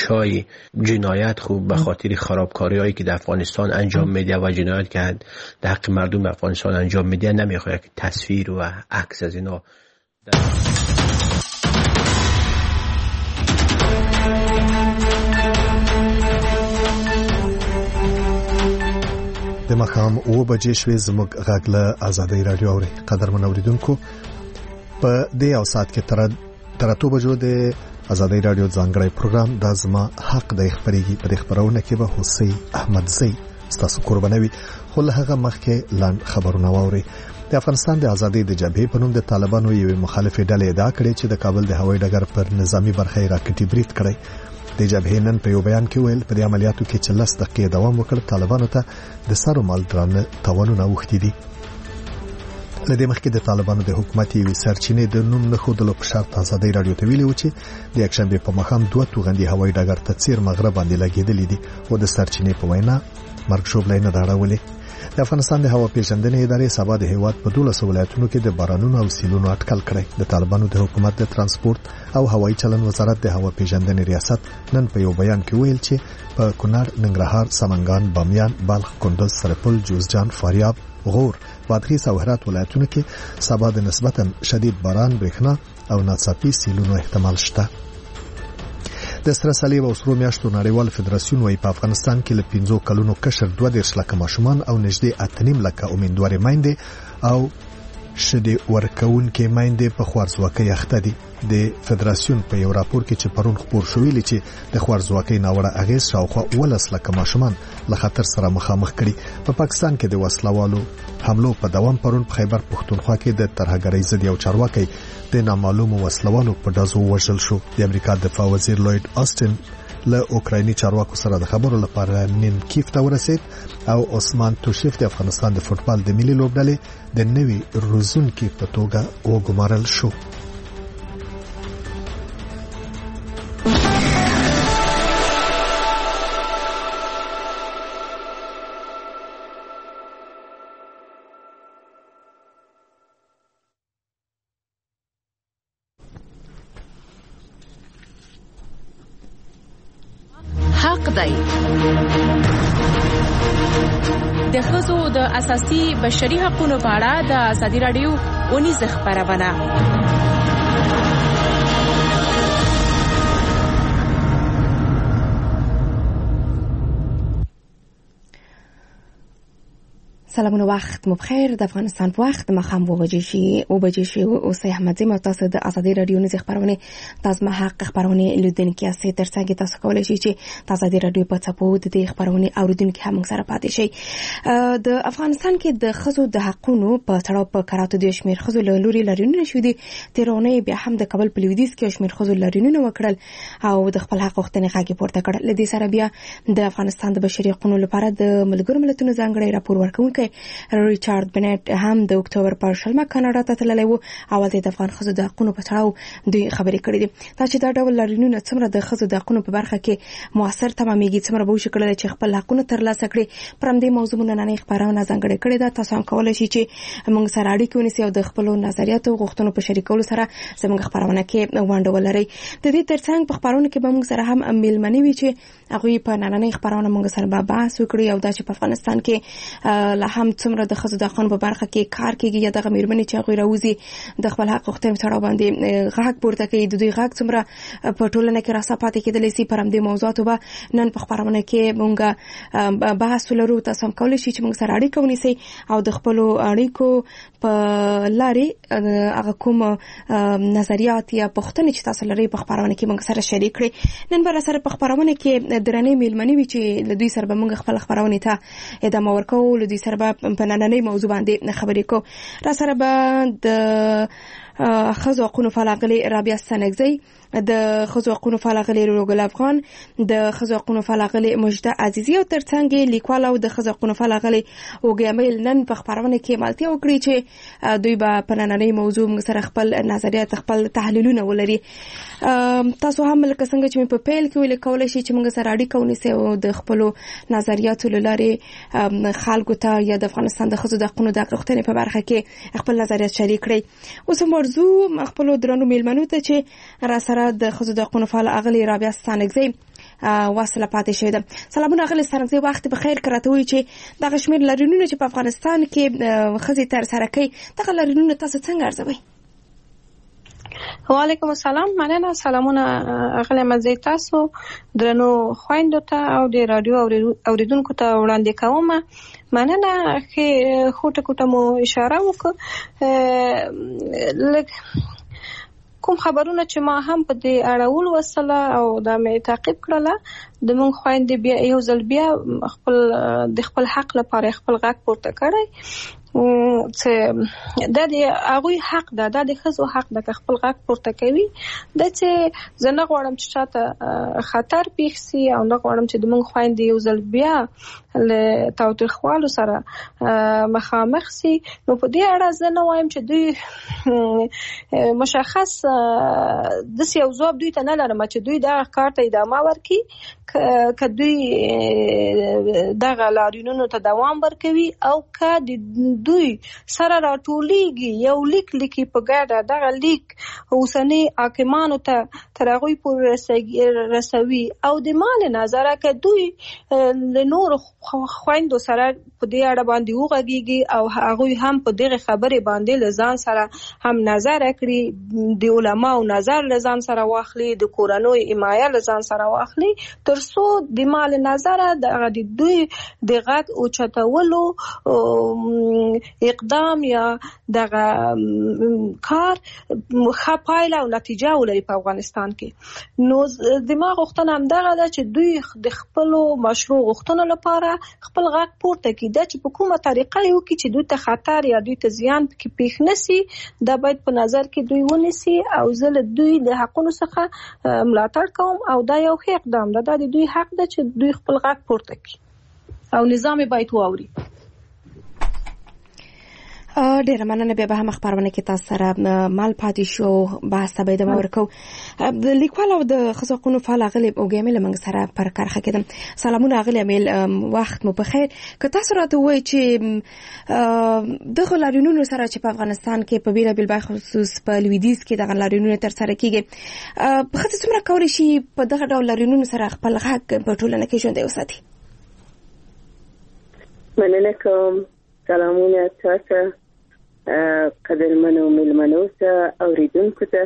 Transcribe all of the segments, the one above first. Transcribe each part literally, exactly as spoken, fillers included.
افشای جنایت خوب به خاطر خرابکاری‌هایی که در افغانستان انجام میده و جنایت که در حق مردم افغانستان انجام میده نمیخواد که تصویر و عکس از اینا د مخام او بجې شوې زموږ غږ له آزادۍ رادیو اوري. قدرمن اوریدونکو په دې یو ساعت کې تر تر اتو بجو د آزادۍ رادیو ځانګړی پروګرام د زما حق د خبرېږي. په خبرونه کې به حسین احمدزی ستاسو قربانوي. خو له هغه مخکې لاند خبرونه واوري. د افغانستان د ازادۍ د جبهې په نوم د طالبانو یوې مخالفې ډلې ادعا کړې چې د کابل د هوایي ډګر پر نظامی برخې راکټي برید کړی. د جبهې نن په یو بیان کې ویل په دې عملیاتو کې چې لس دقیقې دوام وکړ طالبانو ته د سر او مال درانه تاوانونه اوښتي دي. لدې مخکې د طالبانو د حکومت یوې سرچینې د نوم نه ښودلو په شرط آزادۍ رادیو ته ویلي و چې د یکشنبې په ماښام دوه توغندي هوایي ډګر ته څیر مغرب باندې لګېدلې دي او د سرچینې په وینا مرګ ژوبلی نه ده اړولې. د افغانستان د هوا پیژندنې ادارې سبا د هیواد په دولس ولایتونو کې د بارانونو او سیلونو اټکل کړی. د طالبانو د حکومت د ترانسپورت او هوایي چلن وزارت د هوا پیژندنې ریاست نن په یو بیان کې ویل چې په کونړ، ننګرهار، سمنګان، بامیان، بلخ، کندز، سرپل، جوزجان، فاریاب، غور، بادغیس او هرات ولایتونو کې سبا د نسبتا شدید باران، برېښنا او ناڅاپي سیلونو احتمال شته. د سره صلیب او سرو میاشتو نړیوال فدراسیون وايي په افغانستان کې له پنځو کلونو کشر دوه دېرش لکه ماشومان او نږدې اته نیم لکه امیندوارې میندې او شدې ورکوونکې میندې په خوارځواکۍ اخته دي. د فدراسیون په یو راپور کې چې پرون خپور شوی لې چې د خوارځواکۍ ناوړه اغېز شاوخوا ولس لکه ماشومان له خطر سره مخامخ کړي. په پاکستان کې د وسلوالو حملو په دوام پرون په خیبر پښتونخوا کې د ترهګرۍ ضد یو چارواکي د نامعلومو وسلوالو په ډزو وژل شو. د امریکا دفاع وزیر لوید آستن له اوکرایني چارواکو سره د خبرو لپاره نن کیف ته ورسید او عثمان توشیف د افغانستان د فوټبال د ملي لوبډلې د نوي روزونکي په توګه وګمارل شو. د ښځو د اساسي بشري حقوقو په اړه د ازادي راډیو اونیزه خبرونه. سلامونه، وخت مو بخیر. د افغانستان په وخت مخام و بجې شي او بجې شي او سه احمد زما تاسو د ازادي رادیو نه خبرونه تاسو ما حق خبرونه لیدونکو سي ترڅنګ تاسو کولای شئ چې د ازادي رادیو په څپو د خبرونه اوریدونکو هم سره پاتې شي. د افغانستان کې د خزو د حقونو په تړاو په کراتو د شمیر خزو لوري لريونه شو دي. تیرونه بیا هم د کابل په لویدیځ کې شمیر خزو لريونه وکړل او د خپل حق وختنې غاګي پورته کړل. لدې سره بیا د افغانستان د بشري حقوقو لپاره د ملګرو ملتونو ځانګړی راپور ورکوونکی ریچارډ بنټ هم د اکتوبر پر شلمه کاناډا ته تللی و او د افغان خزو د حقوقو په تړاو د خبرې کړې دي. دا چې دا ډول لريونه څومره د خزو د حقوقو په برخه کې موثر تمامېږي، څومره به وشي کړل چې خپل حقوقو ترلاسه کړي. پر همدې موضوع نن خبرونه ځانګړې کړې ده. تاسو هم کولای شئ چې موږ سره اړیکه ونیسئ او د خپل نظریاتو او غوښتنو په شریکولو سره زموږ خبرونه کې ونډه ولرئ. د دې ترڅنګ په خبرونه کې به موږ سره هم میلمنې وي چې هغه په نننۍ خبرونه موږ سره به بحث وکړي او دا چې په افغانستان کې لا هم څومره د خزو د حقوقو په برخه کې کار کیږي یا دغه میرمنې چې هغه راوځي د خپل حق غوښتنې تړاو باندې غږ پورته کوي. د دوی غږ څومره په ټولنه کې راځي کېدلی سي. پر همدې موضوعاتو به نن په خبرونه کې موږ بحث ولرو. تاسو هم کولای شئ چې موږ سره اړیکه ونیسئ او د خپل اړیکو په لارې هغه کوم نظریات یا پوښتنې چې تاسو لرئ په خبرونه کې موږ سره شریک کړئ. نن بل سره په خبرونه کې درنې میلمنې وي چې لدوی سره به موږ خپل خبرونه ته ادامه ورکوو. لدوی سره به په نننۍ موضوع باندې خبرې کوو. را سره به د خزو حقوقو فعالغلي رابعه سنگزی، د خزو حقوقو فعالغلي روګل افغان، د خزو حقوقو فعالغلي مجده عزیزی او ترڅنګ لیکوال او د خزو حقوقو فعالغلي وګیمل نن په خبرونه کې مالتیا وکړي چې دوی به په نننۍ موضوع موږ سره خپل نظریات خپل تحلیلونه ولري. تاسو هم لکه څنګه چې په پیل کې ویل کولای شئ چې موږ سره اړیکه ونیسئ او د خپل نظریاتو لاره خلکو ته یا د افغانستان د خزو د حقوقو د غوښتنې په برخه کې خپل نظریات شریک کړئ. اوس موضوع خپل درنو میلمنو ته چې را سره د خزو د حقوقو فعال اغلی رابعه سنگزی وصله پاتې شوې ده. سلامونه اغلې سرنځي، وخت بخیر. کراته وي چې دغه شمېر لارینونه چې په افغانستان کې ښځې ترسره کوي، دغه لارینونه تاسو څنګه ارزوئ؟ وعلیکم السلام. مننه. سلامونه اغلی مزه تاسو درنو خويندو ته او د رادیو اوریدونکو ته وړاندې کوم. مننه چې خوټه کوټه مو اشاره وکړه. کوم خبرونه چې ما هم په دې اړول وسله او دا مې تعقیب کړله، د مونږ خويندې بیا یو ځل بیا خپل د خپل حق لپاره خپل غږ پورته کړی چې دا د هغوی حق ده، دا د ښځو حق ده که خپل غږ پورته کوي. دا چې زه نه غواړم چې چاته خطر پیښ سي او نه غواړم چې د مونږ خویندې یو ځل بیا له تاوتریخوالو سره مخامخ سي. نو په دې اړه زه نه وایم چې دوی مشخص داسې یو ځواب دوی ته نه لرم چې دوی دغه کار ته ادامه ورکړي، که دوی دغه لارینونو ته دوام ورکوي او که د دوی سره راټولیږي یو لیک لیکي په ګډه، دغه لیک اوسنی حاکمانو ته تر هغوی پورې رسوي او د ما له نظره که دوی له نورو خویندو سره په دې اړه باندې وغږیږي او هغوی هم په دغه خبرې باندې له ځان سره هم نظر کړي، د علماو نظر له ځان سره واخلي، د کورنۍ حمایه له ځان سره واخلي، تر څو د ما له نظره دغه د دوی د غږ اوچتولو اقدام یا دغه کار ښه پایله او نتیجه ولري په افغانستان کې. نو زما غوښتنه همدغه ده چې دوی د خپلو مشروع غوښتنو لپاره خپل غږ پورته کړي. دا چې په کومه طریقه یې وکړي چې دوی ته خطر یا دوی ته زیان پکې پېښ نه سي، دا باید په نظر کې دوی ونیسي او زه له دوی د حقونو څخه ملاتړ کوم او دا یو ښه اقدام ده. دا د دوی حق ده چې دوی خپل غږ پورته کړي او نظام باید واوري. ډیره مننه. بیا به هم خبرونه کې تاسو سره مال پاتې شو بحث ته به ادامه ورکو. د لیکوال او د ښځو حقوقو فعال اغلې اوګیمل موږ سره پر کرخه کېدم. سلامونه اغلې امیل، وخت مو بخیر. که تاسو راته وایئ چې دغه لارینونو سره چې په افغانستان کې په بیلابیل به خصوص په لویدیځ کې دغه لارینونه ترسره کیږي، ښځې څومره کولی شي په دغه ډول لارینونو سره خپل غږ په ټولنه کې ژوندی وساتي؟ مننه کوم. سلامونه تاسو قدرمنو مېلمنو ته اوریدونکو ته.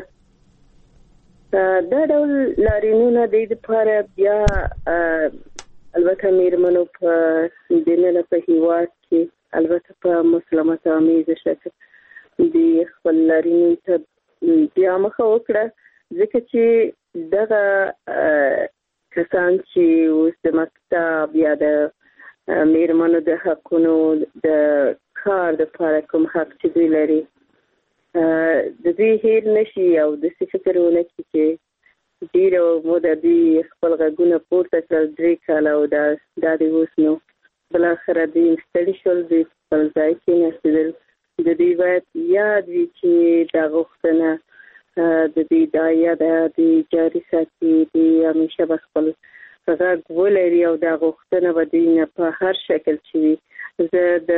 دا ډول لارینونه د دې لپاره بیا البته مېرمنو په دننه په هیواد کې البته په مسلمت آمیزه شکل د خپل لارینو ته بیا مخه وکړه، ځکه چې دغه کسان چې اوس د مکتب یا د مېرمنو د حقونو د کار د لپاره کوم حق چې دوی لري د دوی هیر نشي او داسې فکر ونه کړي چې ډېره موده دوی خپل غږونه پورته کړل، درې کاله او دا دا د اوس نو بالاخره دوی ستړي شول، دوی خپل ځای کېناستېدل. د دوی باید یاد وي چې دا غوښتنه د دوی دا یاده دوی جاري ساتي، دوی همیشه به خپل غږ ولري او دا غوښتنه به دوی نه په هر شکل چې وي. زه د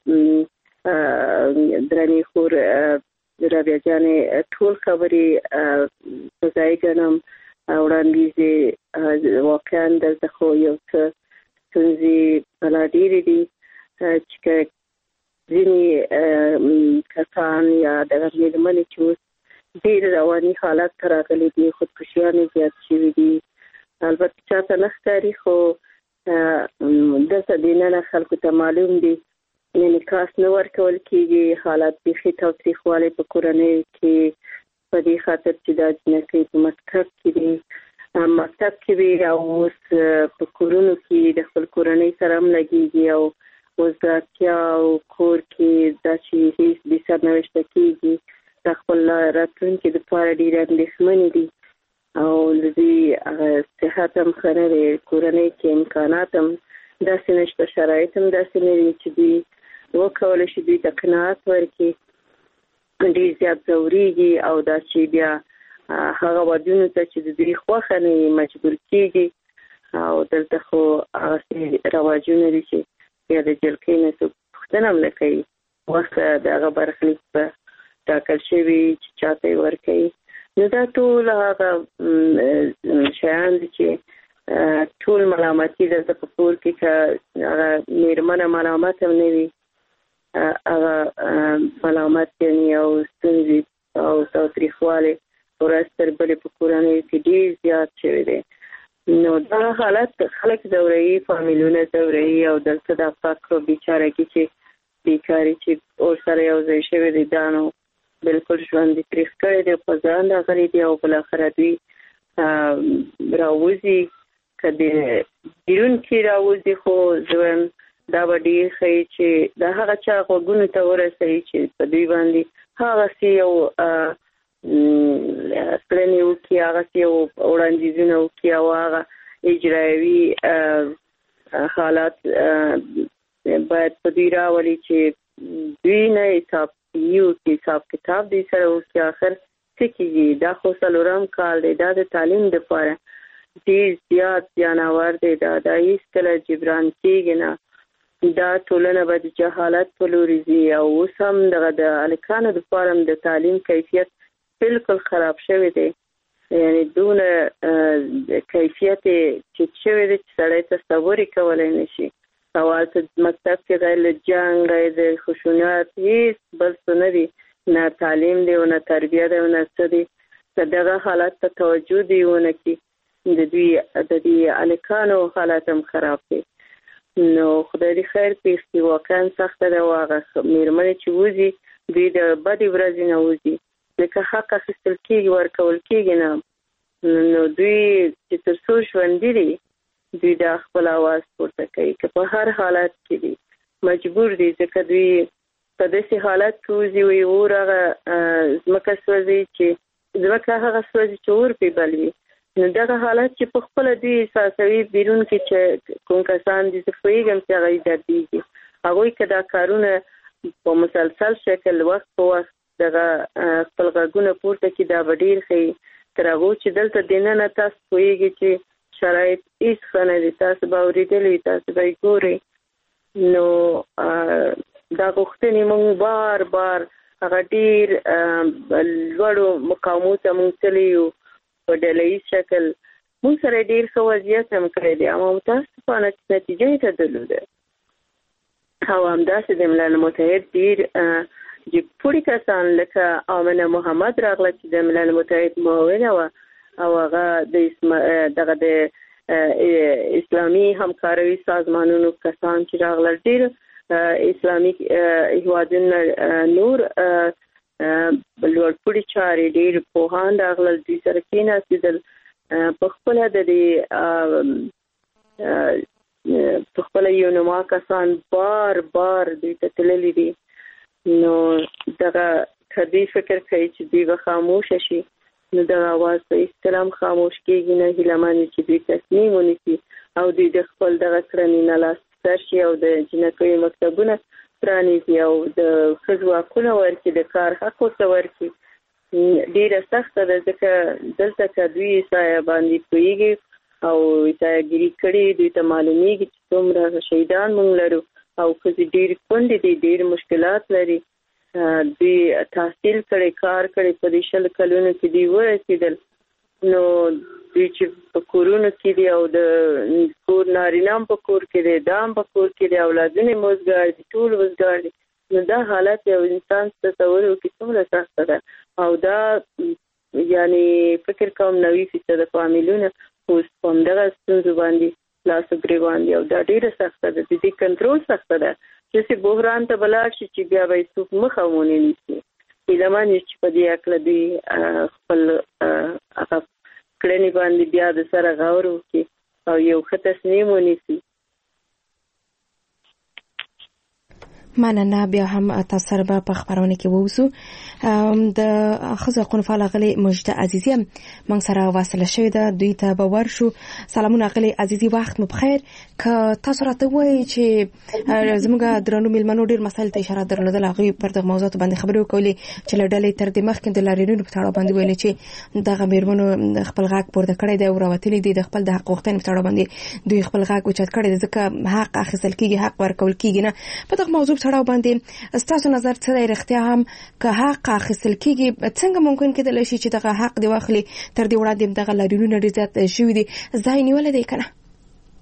درنې خور رابعه جانې ټول خبرې په ځای ګڼم. وړاندیز واقعا دلته خو یو څه ستونزې بلا ډېرې دي چې که ځینې کسان یا دغه مېرمنې چې اوس ډېر رواني حالت ته راغلي دي، خودکشیانې زیات شوي دي. البته چاته نه ښکاري خو دلته دننه خلکو ته معلوم دي، یعنې کاس نه ورکول کېږي. حالات بیخي تاوتریخوالی په کورنۍ کې په دې خاطر چې دا جنکۍ په مکتب کې دي، مکتب کې وي او اوس په کورونو کې د خپل کورنۍ سره هم لګېږي او اوس د اړتیا او کور کې دا چې هېڅ بې سرنوشته کېږي، د خپل راتلونکي دپاره ډېرې اندېښمنې دي او د دوی صحت هم ښه نه دی، کورنۍ کې امکانات هم داسې نشته، شرایط هم داسې نه دي چې دوی وکولی شي دوی ته قناعت ورکړي. ډېر زیات ځورېږي او دا چې بیا هغه ودونو ته چې د دوی خوښه نه وي مجبور کېږي او دلته خو هغسې رواجونه دي چې بیا د جلکۍ نه څوک پوښتنه هم نه کوي، وخت د هغه برخلیک به ټاکل شوي چې چاته یې ورکوي. نو دا ټول هغه شیان دي چې ټول ملامتي د تفکر کې ک هغه میرمنه ملامت هم نه وي هغه ملامت یې او ستونزې او تاریخواله ورستر بلې په کورنۍ کې ډیر زیات شوی دی. نو دا حالت خلک ځوروي، فامیلونه ځوروي او دلته د فقر او بیچارهګي چې بیکاري چې اور سره یو ځای شوی دی دا نو بالکل ژوند یې تریخ کړی دی، په ځان راغلی دی او بالاخره دوی راوځي که د بیرون کې راوځي خو زه دا به ډېر ښایي چې د هغه چا غوږونو ته ورسوي چې په دوی باندې هغسې یو کړنې وکړي، هغسې یو وړاندیزونه وکړي او هغه اجرایوي حالات باید په دوی راولي چې دوی نه حساب یو کې حساب کتاب دوی سره وکړي. آخر څه کېږي؟ دا خو څلورم کال دی، دا د تعلیم دپاره ډېر زیات زیانور دی، دا دا هېڅکله جبران کېږي نه. دا ټولنه به د جهالت په لوري ځي او اوس هم دغه د هلکانو دپاره هم د تعلیم کیفیت بالکل خراب شوی دی، یعنی دونه کیفیت ټیټ شوی دی چې سړی تصور یې کولی نه شي. او هلته مکتب کې غیر له جنګ، غیر د خشونت هېڅ بل څه نه دي، نه تعلیم دی او نه تربیه دی او نه څه دی. که دغه حالت ته توجه دی ونه کړي د دوی د دې هلکانو حالت هم خراب دی. نو خدای دې خیر پېښ کړي. واقعا سخته ده او هغه مېرمنې چې وځي دوی د بدې ورځې نه وځي، ځکه حق اخیستل کېږي ورکول کېږي نه. نو دوی چې تر څو ژوندي دي دوی دا خپل اواز پورته کوي، که په هر حالت کې دي مجبور دي، ځکه دوی په داسې حالت کې وځي وایي اور هغه ځمکه سوځي چې ځمکه هغه سوځي چې اور پرې بل وي. نو دغه حالت چې په خپله دوی احساسوي بیرون کې چې کوم کسان دي، زه پوهېږم چې هغه یې دردېږي، هغوی که دا کارونه په مسلسل شکل وخت په وخت دغه خپل غږونه پورته کړي دا به ډېر ښه تر هغو چې دلته دننه تاسو پوهېږي چې شرایط هېڅ ښه نه دي، تاسو به اورېدلي، تاسو به یې ګورئ. نو دا غوښتنې موږ بار بار هغه ډېر لوړو مقامو ته موږ تللي یو په ډله ییز شکل، موږ سره ډېر ښه وضعیت هم کړی دی، اما متاسفانه نتیجه یې ته درلوده. او همداسې د ملل متحد ډېر چې پوړي کسان لکه آمنه محمد راغله چې د ملل متحد معاونه وه او هغه د دغه د اسلامي همکاروي سازمانونو کسان چې راغله، ډېر اسلامي هېوادونه نور لوړپوړي چارې ډېر پوهان راغلل، دوی سره کېناستېدل، په خپله د دې په خپله یو نما کسان بار بار دوی ته تللي دي. نو دغه که دوی فکر کوي چې دوی به خاموشه شي نو دغه اواز به هېڅکله هم خاموش کېږي نه. هیله من چې دوی تصمیم ونیسي او دوی د خپل دغه کړنې نه لاس سر شي او د جنکیو مکتبونه پرانیزي او د ښځو حقونه ورکړي، د کار حق ورته ورکړي. ډېره سخته ده ځکه دلته که دوی عیسایه باندې پوهېږي او عیسایهګیري کړي، دوی ته معلومېږي چې څومره شهیدان موږ لرو او ښځې ډېرې کونډې دي، ډېر مشکلات لري. دوی تحصیل کړی، کار کړی، په دې شل کلونو کې دوی ورسېدل. نو دوی چې په کورونو کې دي او د کور نارینه هم په کور کې دی، دا هم په کور کې دی، اولادونه یې وزګار دي، ټول وزګار دي. نو دا حالت یو انسان تصور وکړي څومره سخته ده. او دا یعنې فکر کوم نوي فیصده فامیلونه اوس په همدغه ستونزو باندې لاس و ګرېوان دي او دا ډېره سخته ده. د دې کنټرول سخته ده چې بحران ته به لاړ شي چې بیا به یې څوک مخه ونه نیسي. هیله من یم چې په دې هکله دوی خپل هغه کړنې باندې بیا د سره غور وکړي او یو ښه تصمیم ونیسي. مننه. بیا هم تاسو سره به په خبرونه کې ووسو. د ښځو حقوقو فعال غلي مجده عزیزی هم موږ سره واصله شوې ده، دوی ته به ورشو. سلامونه غلي عزیزی، وخت مو بخیر. که تاسو راته وایي چې زموږ درنو میلمنو ډېر مسایل ته اشاره درلودله، هغوی پر دغه موضوعاتو باندې خبرې وکولې چې له ډلې تر دې مخکې د لاریونونو په تړاو باندې ویلې چې دغه میرمنو خپل غږ پورته کړی دی او راوتلي دي، د خپل د حق غوښتنې په تړاو باندې دوی خپل غږ اوچت کړی دی، ځکه حق اخیستل کېږي، حق ورکول کېږي نه. په دغه موضوع تړاو باندې ستاسو نظر څه دی؟ رښتیا هم که حق اخیستل کېږي څنګه ممکن کېدلی شي چې دغه حق دی واخلي؟ تر دې وړاندې دغه لاریونونه ډېر زیات شوي دي، ځای نیولی دی که نه؟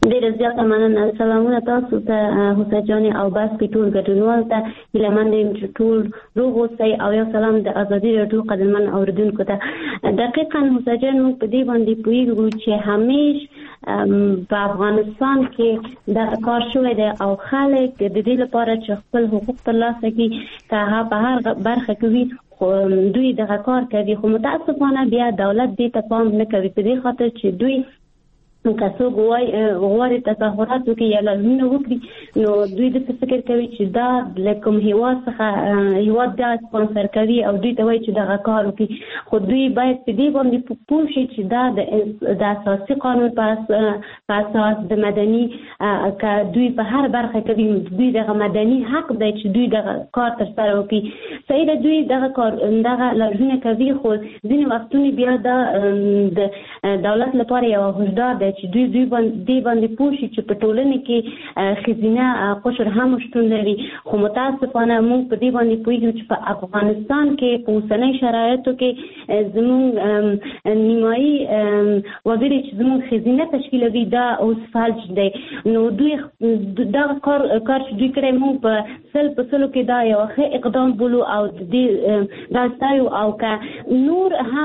ډېر زیاته مننه. سلامونه تاسو ته حسین جان او بس په ټول ګډونوال ته هیلهمند یم چې ټول روغ اوسئ او یو سلام د ازادي راډیو قدرمن اوریدونکو ته. دقیقاً حسین جان موږ په دې باندې پوهیږو چې همیش په افغانستان کې دا کار شوی دی او خلک د دې لپاره چې خپل حقوق ترلاسه کړي که هغه په هر برخه کې وي دوی دغه کار کوي، خو متاسفانه بیا دولت دې ته پام نه کوي په دې خاطر چې دوی که څوک غواړي تظاهرات وکړي یا لازمونه وکړي نو دوی د فکر کوي چې دا له کوم هیواد څخه هیواد دا سپانسر کوي او دوی ته وایي چې دغه کار وکړي، خو دوی باید په دې باندې پوه شي چې دا د اساسي قانون په اساس د مدني که دوی په هر برخه کوي دوی دغه مدني حق دی چې دوی دغه کار ترسره وکړي. صحیح ده دوی دغه کار دغه لازمونه کوي، خو ځینې وختونه بیا دا د دولت لپاره یو هوښیار دی چې دوی دوی باندې باندې پوښي چې په ټولنه کې ښځینه قشر هم شتون لري، خو متاسفانه موږ په دې باندې پوهیږو چې په افغانستان کې په اوسنۍ شرایطو کې زموږ نیمایي وګړي چې زموږ ښځینه تشکیلوي دا اوس فلج دی. نو دوی دا کار کار چې دوی کړی موږ په سل په سلو کې دا یو ښه اقدام بولو او دې دا ستایو او که نور هم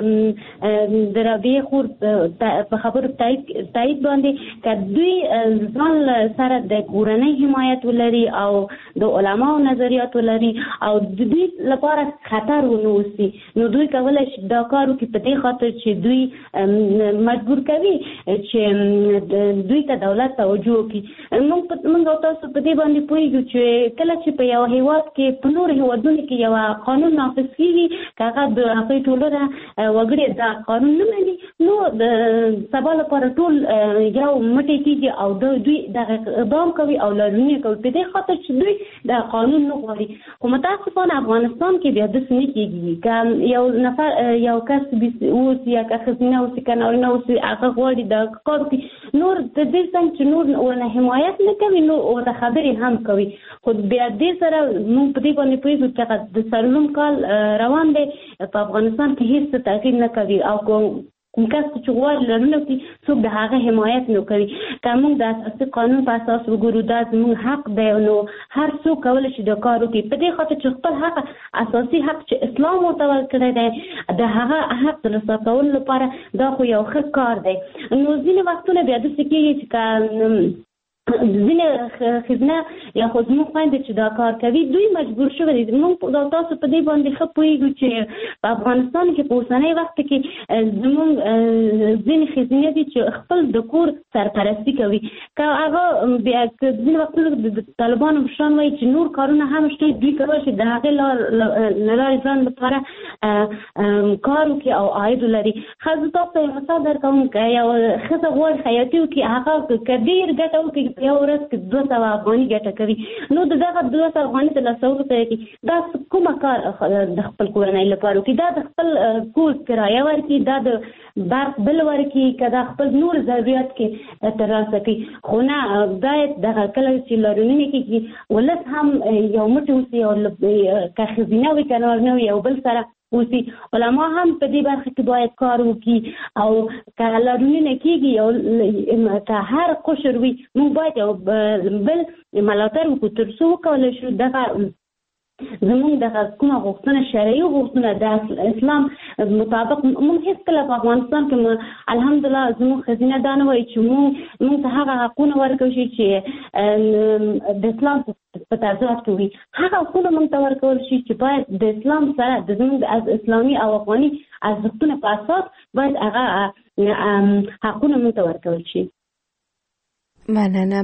د رابعې خور په خبرو تایید باندې که دوی ځان سره د کورنۍ حمایت ولري او د علماو نظریات ولري او د دوی لپاره خطر ونه اوسي نو دوی کولی شي دا کار وکړي په دې خاطر چې دوی مجبور کوي چې دوی ته دولت توجه وکړي. موږ او تاسو په دې باندې پوهیږو چې کله چې په یو هیواد کې په نورو هیوادونو کې یو قانون نافذ کېږي که هغه د هغوی ټولنه وګړي دا قانون نه مني نو د سبا لپاره ټول یو مټی کېږي او دوی دغه اقدام کوي او لارښوونې کوي په دې خاطر چې دوی د قانون نه غواړي. خو متاسفانه افغانستان کې بیا داسې نه کېږي که یو نفر یو کس اوسي یا که ښځینه اوسي که نارینه اوسي هغه غواړي د کار وکړي نور د دې څنګه چې نور ورنه حمایت نه کوي نو ورته خبرې هم کوي، خو بیا دې سره موږ په دې باندې پوهېږو چې د څلورم کال روان دی په افغانستان کې هېڅ څه تغییر نه کوي او کوم کس چې غواړي لرونه کړي څوک د هغه حمایت نه کوي. که موږ د اساسي قانون په اساس وګورو دا زموږ حق دی نو هر څوک کولی شي دا کار وکړي په دې خاطر چې خپل حق اساسي حق چې اسلام ورته ورکړی دی د هغه حق ترلاسه کولو لپاره دا خو یو ښه کار دی. نو ځینې وختونه بیا داسې کېږي چې که ځینې ښځینه یا خو زموږ خویندې چې دا کار کوي دوی مجبور شوي دي. موږ تاسو په دې باندې ښه پوهېږو چې په افغانستان کې په اوسنۍ وخت کې زموږ ځینې ښځینې دي چې خپل د کور سرپرستي کوي که هغه بیا ځینې وختونه د طالبانو مشران وایي چې نور کارونه هم شته دوی کولی شي د هغې له لارې ځان لپاره کار وکړي او عاید ولري. ښځو تاسو یو مثال درکوم که یو ښځه غواړي خیاطي وکړي هغه که ډېر ګټه وکړي یو ورځ کې دوه سوه افغاني ګټه کوي نو د دغه دوه سوه افغاني ترلاسه کولو کې دا کومه کار د خپل کورنۍ لپاره وکړي دا د خپل کور کرایه ورکړي دا د برق بل ورکړي که دا خپل نور ضرورت کې ترلاسه کړي. خو نه باید دغه کله چې لارښوونې کېږي ولس هم یو موټی اوسي او که ښځینه وي که نارینه وي یو بل سره اوسي. علما هم په دې برخه کې باید کار وکړي او که لارښوونې کېږي او که هر قشر وي موږ باید یو بل ملاتړ وکړو تر څو وکولی شو دغه زموږ دغه کومه غوښتنه شرعي غوښتنه د اسلام مطابق موږ هېڅکله په افغانستان کې الحمدلله زموږ ښځینه دا نه وایي چې موږ موږ ته هغه حقونه ورکړل شي چې د اسلام په تضاد کې وي. هغه حقونه موږ ته ورکول شي چې باید د اسلام سره د زموږ د اسلامي او افغاني ارزښتونو په اساس باید هغه حقونه موږ ته ورکول شي. مننه.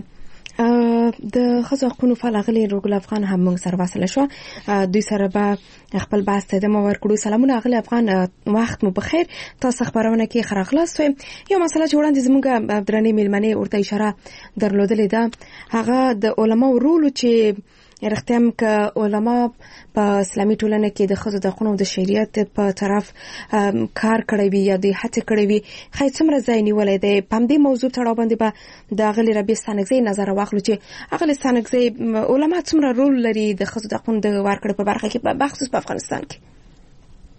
د ښځو حقونو فعال اغلي روګل افغان هم موږ سره وصل شو دوی سره به خپل بحث ته ادامه ورکړو. سلامونه اغلي افغان وخت مو بخیر تاسو خبرونه کې خراغلاس وي. یو مسله چې وړاندې زموږ درنې میلمنې ورته اشاره درلودلې ده هغه د علماو رول چې رښتیا هم که علما په اسلامي ټولنه کې د ښځو د حقونو د شریعت په طرف کار کړی وي یا د هڅې کړی وي ښایي څومره ځای نیولی دی. په همدې موضوع تړاو باندې به د اغلې ربیع ستانکزۍ نظر واخلو چې اغلې ستانکزۍ علما څومره رول لري د ښځو د حقونو د ورکړې په برخه کې بخصوص په افغانستان کې.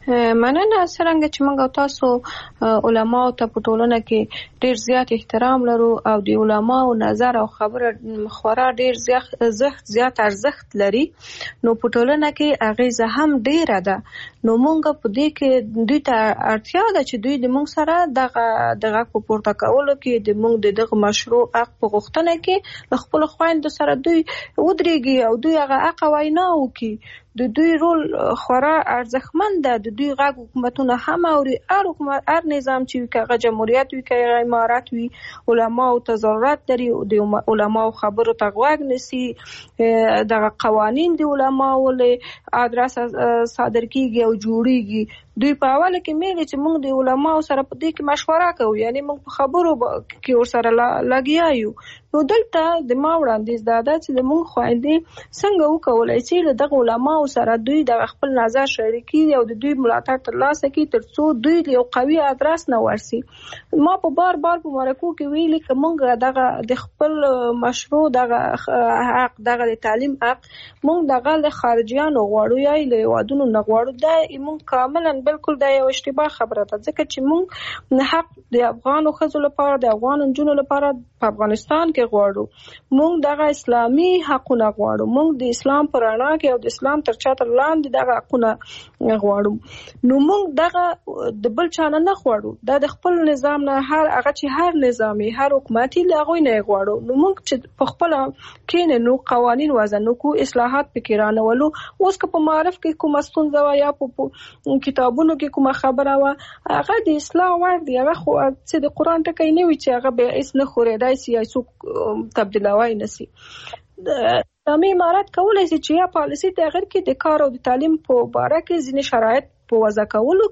مننه. څرنګه چې موږ تاسو علما او ته په ټولنه کې ډیر زیات احترام لرو او د علما او نظر او خبره خورا ډیر زیات زیات ارزښت لري، نو په ټولنه کې اغیزه هم ډیره ده. نو موږ په دې کې دوی ته اړتیا ده چې دوی د موږ سره دغه دغه په پورته کولو کې د موږ د دغه مشروع حق په غوښتنه کې د خپل خويندو سره دوی ودرېږي او دوی هغه حق وینا وکړي. د دوی رول خورا ارزښتمن ده. د دوی غږ حکومتونه هم اوري. هر حکومت هر نظام چې کغه جمهوریت وي که امارات وي، علما او ضرورت لري د علما او خبرو ته غوږ نسی. دغه قوانین د علما ولې ادرس صادر کیږي او جوړیږي. دوی په اوله کې مېلې چې موږ د علما سره په دې کې مشوره کوو، یعنی موږ په خبرو کې ور سره لګیا یو. نو دلته د ما وړاندیز دا ده چې د موږ خويندې څنګه وکولای شي له دغه علما سره دوی د خپل نظر شریکي او د دوی ملاتړ ترلاسه کړي ترڅو دوی د یو قوي ادرس نه ورسي. ما په بار بار په مرکو کې ویلي چې موږ دغه د خپل مشروع دغه حق دغه د تعلیم حق موږ دغه له خارجيانو غواړو یا له وادونو نه غواړو. دا موږ کاملا بالکل دا یو اشتباه خبره ده، ځکه چې موږ حق د افغانو ښځو لپاره د افغان نجونو لپاره په افغانستان کې غواړو. موږ دغه اسلامي حقونه غواړو. موږ د اسلام پر رڼا کې او د اسلام تر چتر لاندې دغه حقونه غواړو. نو موږ دغه د بل چا نه غواړو. دا د خپل نظام نه هر هغه چې هر نظامي هر حکومتي لاغوي نه غواړو. نو موږ چې په خپل کې نو قوانين وزن کو اصلاحات پکې رانولو. اوس که په معرف کې کومه ستونزه یا په کتابونو کې کومه خبره وا هغه د اصلاح وړ دی. هغه خو چې د قران ټکی نه وي چې هغه به اس نه خورېدای سي یا څوک تبدیلوي نسی. اسلامي امارات کولای شي چې یا پالیسي تغیر کړي د کار او د تعلیم په اړه کې ځینې شرایط په وضع کولو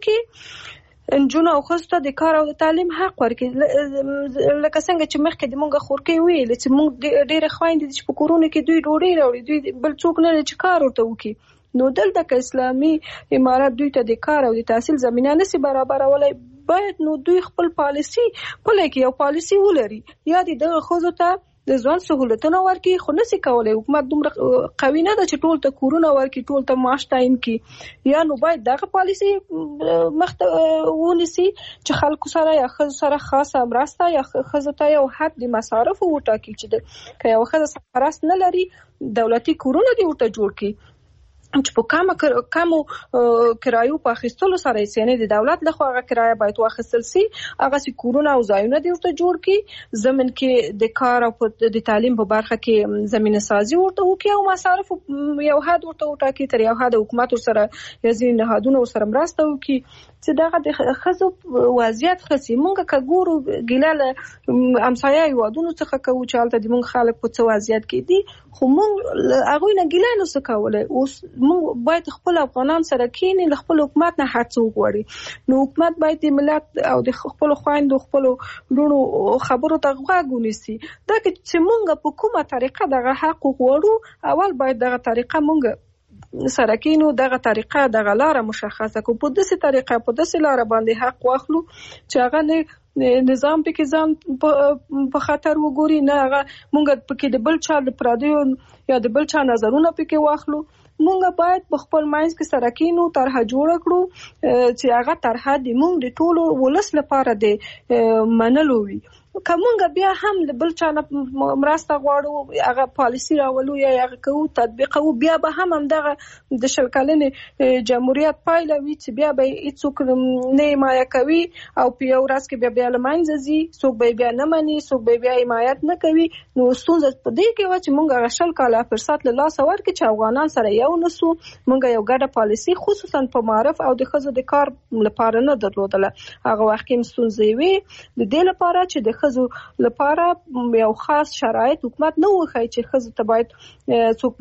کې انجونو او خصوصا د کار او د تعلیم حق ورکړي. لکه څنګه چې مخکې د مونږ خورکې ویل چې مونږ ډېر خويندې چې په کورونو کې دوی ډوډۍ راوړي، دوی بل څوک نه چې کار ورته وکړي. نو دلته که اسلامي امارات دوی ته د کار او د تحصیل زمينه نشي برابرولای، باید نو دوی خپل پالیسي پلي کې یو پالیسي ولري یا دغه خزو ته د ځوان سہولتونه ورکړي. خو نشي کولای حکومت دومره قوي نه ده چې ټول ته کورونه ورکړي، ټول ته معاش تعیین کړي. یا نو باید دغه پالیسي مخته ونیسي چې خلکو سره یا خزو سره خاصه مرسته یا خزو ته یو حد د مصارف وټاکي چې که یو خزه سرپرست نه لري دولتي کورونه دی ورته جوړ کړي چې په کومه کومو کرایو په اخیستلو سره یې نه د دولت لخوا هغه کرایه باید واخیستل سي. هغه سي کورونه او ځایونه دی ورته جوړ کړي، زمين کې د کار او د تعلیم په برخه کې زمينه سازي ورته وکړي او مصارف یو حد ورته وټاکي، تر یو حد حکومت سره یزین نهادونه سره مرسته وکړي چې دغه د خزو وضعیت خسي. مونږه کګورو ګلاله امسایه یوادونو څخه کوو چې حالت د مونږ خلک په څه وضعیت کې دي، خو مونږ هغه نه ګلای نو څه کولای. اوس مونږ باید خپل افغانان سره کینې له خپل حکومت نه هڅه وغواړي. نو حکومت باید د ملت او د خپل خويندو خپل لونو خبرو ته غوږ ونیسي. دا چې مونږ په کومه طریقه دغه حق غواړو، اول باید دغه طریقه مونږ سره کینو، دغه طریقه دغه لار مشخصه کو، په داسې طریقه په داسې لار باندې حق واخلو چې هغه نه نظام پکې ځان په خطر وګوري، نه هغه مونږ پکې د بل چا د پردیو یا د بل چا نظرونه پکې واخلو. مونږ باید په خپل ماینس کې سره کینو، طرحه جوړ کړو چې هغه طرحه د مونږ د ټولو ولس لپاره د منلو وي. کومه بیا هم د بل چا مرسته غواړو، هغه پالیسي راولو یا هغه کو تطبیقو، بیا به هم دغه د شل کلنې جمهوریت پایله وي چې بیا به هیڅوک نه حمایت کوي او په یو ورځ کې بیا بیا لمنځه ځي، څوک به بیا نه مني، څوک به بیا حمایت نه کوي. نو ستونزه په دې کې و چې مونږ هغه شل کاله فرصت له لاسه ورکړو چې افغانان سره یو نسو. مونږ یو ګډه پالیسي خصوصا په معرف او د خزو د کار لپاره نه درلودله. هغه وخت کې ستونزې وي د دې لپاره چې د خزو لپاره یو خاص شرایط حکومت نه وخی چې خزو ته باید څوک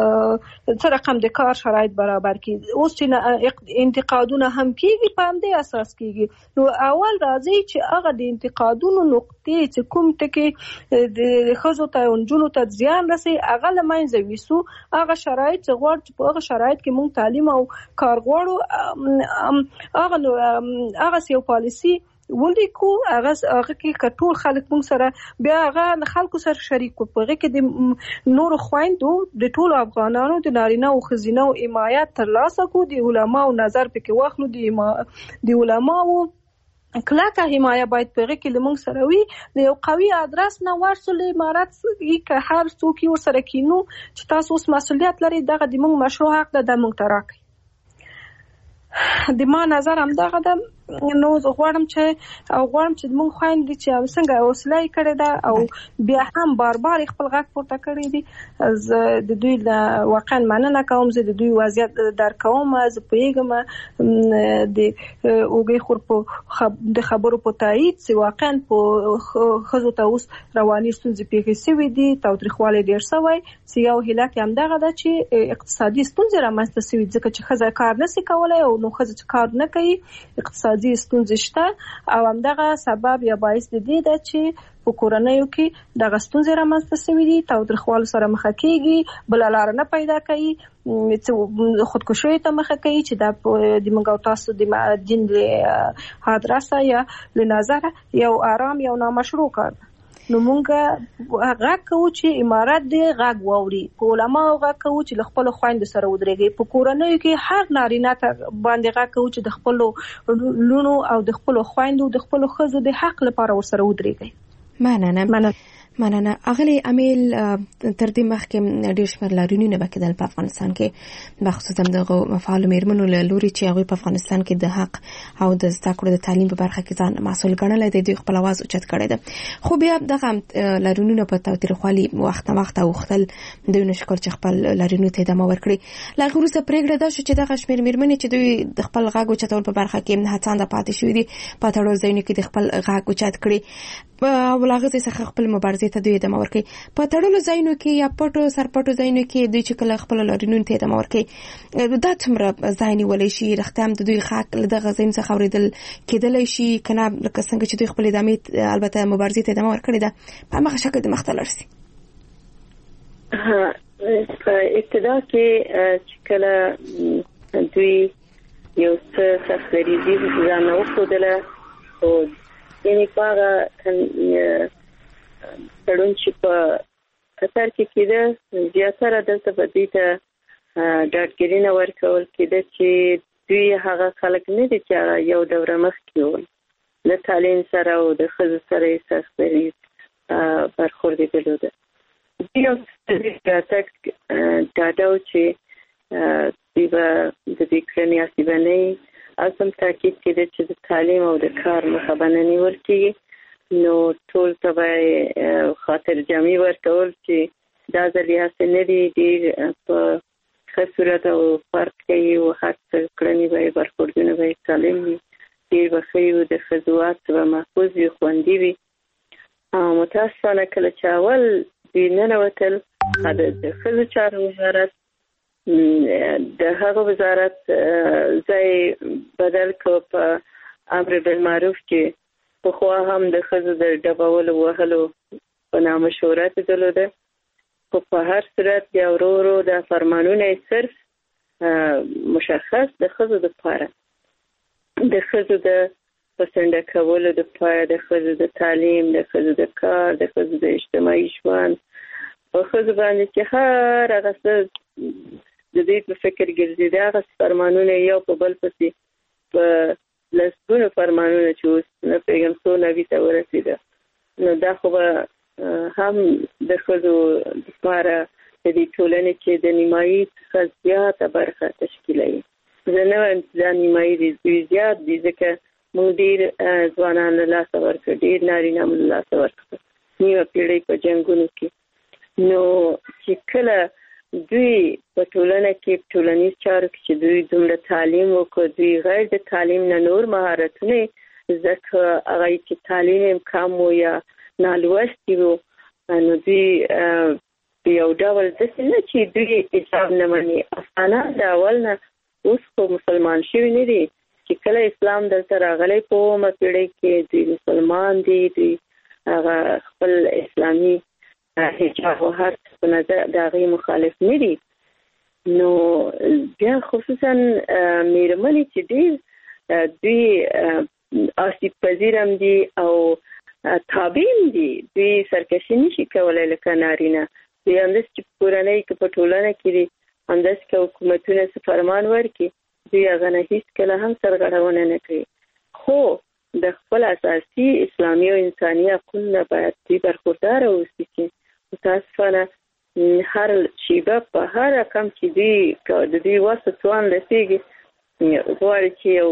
څه رقم د کار شرایط برابر کړي. اوس چې انتقادونه هم کیږي په همدې اساس کیږي. نو اول راځي چې هغه د انتقادونو نقطې چې کوم ټکي د خزو ته او نجونو ته زیان رسي هغه له منځه ویسو. هغه شرایط چې غواړي چې په هغه شرایط کې موږ تعلیم او کار غواړو، هغه هغه یو پالیسي ولیکو هغه هغه کې کټول خلک مونږ سره بیا هغه خلکو سره شریک په هغه کې د نور خويندو د ټولو افغانانو د نارینه او ښځینه او حمایت ترلاسه کو د علماو نظر پکې واخلو د د علماو کلاکه حمایت باید په کې لمونږ سره وي د یو قوي ادرس نه ورسول امارات کې هر څوک ور سره کینو چې تاسو اوس مسولیت لري دغه د مونږ مشروع حق ده د مونږ تراکي د ما نظر هم دغه ده نو زه غواړم چې او غواړم چې موږ خويندې چې څنګه حوصله کړې ده او بیا هم بار بار خپل غږ پورته کړی دي زه د دوی واقعا مننه کوم زه د دوی وضعیت در کوم زه پوهیږم د اوګي خور په د خبرو په تایید چې واقعا په خزو ته اوس رواني ستونزې پیښې شوې دي تاوتریخوالی ډېر شوی چې یو هیله هم دغه ده چې اقتصادي ستونزې رامنځته شوي ځکه چې ښځه کار نشي کولی او نو ښځه چې کار نه کوي اقتصادي ستونزې شته او همدغه سبب یا باعث د دې ده چې په کورنیو کې دغه ستونزې رامنځته شوي دي تاوتریخوالو سره مخ کېږي بل لار نه پیدا کوي چې خودکشي ته مخ کوي چې د د منګو تاسو د دین له ادرسه یا له نظر یو آرام یو نامشروع کار نو مونږه هغه کوو چې امارات دی غږ ووري په علماء هغه کوو چې خپل خويند سره ودرېږي په کورنۍ کې هر نارینه ته باندې هغه کوو چې د خپل لونو او د خپل خويندو د خپل خزو د حق لپاره ور سره ودرېږي مننه مننه مننه اغلی امیل تر دې مخکې ډېر شمېر لاریونونه به کېدل په افغانستان کې بخصوص هم دغه مفعال میرمنو له لوري چې هغوی په افغانستان کې د حق او د زده کړو د تعلیم په برخه کې ځان مسؤل ګڼلی دی دوی خپل اواز اوچت کړی دی خو بیا دغه لاریونونه په تاوتریخوالي وخت نه وخت اوښتل دوی نشو کول چې خپل لاریونو ته ادامه ورکړي له هغې وروسته پرېکړه دا شوه چې دغه شمېر میرمنې چې دوی د خپل غږ اوچتول په برخه کې هڅانده پاتې شوي دي په تړو ځایونو کې د خپل غږ اوچت کړي او له هغې څخه خپل مبارزې ته دوی ادامه ورکوي په تړلو ځایونو کې یا پټو سرپټو ځایونو کې دوی چې کله خپل لاریونونو ته ادامه ورکوي دا څومره ځای نیولی شي رښتیا هم د دوی حق له دغه ځایونو څخه اورېدل کېدلی شي که نه لکه څنګه چې دوی خپل ادامې البته مبارزې ته ادامه ورکړې ده په هماغه شکل د مخ ته لاړ شي په ابتدا کې چې کله دوی یو څه سختدریزي ځان وښودله او یعنې په هغه تړون چې په قطر کې کېده زیاتره دلته به دوی ته ډاډګیري نه ورکول کېده چې دوی هغه خلک نه دي چې هغه یو دوره مخکې وو له تعلیم سره او د ښځو سره یې سخت دریځ برخوردېدلو ده دوی یو راتګ ډاډه و چې دوی به د دې کړنې عصبانۍ او سم تاکید کېده چې د تعلیم او د کار مخه به نه نیول کېږي نو ټول ته به خاطر جمعي ورکول چې دا ځل یې هسې نه دي ډېر په ښه صورت او فرق کوي او هر څه کړنې به یې برخوردونه به یې سالم وي ډېر به ښه وي د ښځو حق به محفوظ وي خوندي وي متاسفانه کله چې اول دوی ننوتل د ښځو چارو وزارت د هغه وزارت ځای بدل کړ په امر بالمعروف کې پخوا هم د ښځو د ډبولو وهلو په نامه شهرت درلوده خو په هر صورت بیا ورو ورو دا فرمانونه صرف مشخص د ښځو دپاره د ښځو د پسنده کولو دپاره د ښځو د تعلیم د ښځو د کار د ښځو د اجتماعي ژوند په ښځو باندې چې هر هغه څه د دې په فکر ګرځېدي هغه فرمانونه یو په بل پسې په لسګونو فرمانونه چې اوس نه پوهېږم څو نوي ته ورسېده نو دا خو به هم د ښځو لپاره د دې ټولنې چې د نیمایي څخه زیاته برخه تشکیلوي زه نه وایم چې دا نیمایي دي دوی زیات دي ځکه موږ ډېر ځوانان له لاسه ورکړه ډېر نارینه مو له لاسه ورکړه نیمه پېړۍ په جنګونو کې نو چې کله دوی په ټولنه کې ټولنیز چارو کې چې دوی دومره تعلیم وکړ دوی غیر د تعلیم نه نور مهارتونه ځکه هغه چې تعلیم یې کم و یا نالوستي وو نو دوی یو ډول داسې نه چې دوی حجاب نه مني افغانان د اول نه اوس خو مسلمان شوي نه دي چې کله اسلام دلته راغلی په اوومه پېړۍ کې دوی مسلمان دي دوی هغه خپل اسلامي حجاب او هر څه په نظر د هغې مخالف نه دي نو بیا خصوصا میرمنې چې ډېر دوی آسیب پذیرم دي او تابعین دي. دوی سرکشي نشي کولای لکه نارینه. دوی همداسې چې کورنۍ کې په ټولنه کې دي، همداسې که حکومتونه څه فرمان ورکړي دوی هغه نه هېڅکله هم سرغړونه نه کوي. خو د خپل اساسي اسلامي او انساني حقونو نه باید دوی برخورداره اوسي چې متاسفانه هر شیبه په هر رقم چې دوی د دوی وسه توان رسېږي غواړي چې یو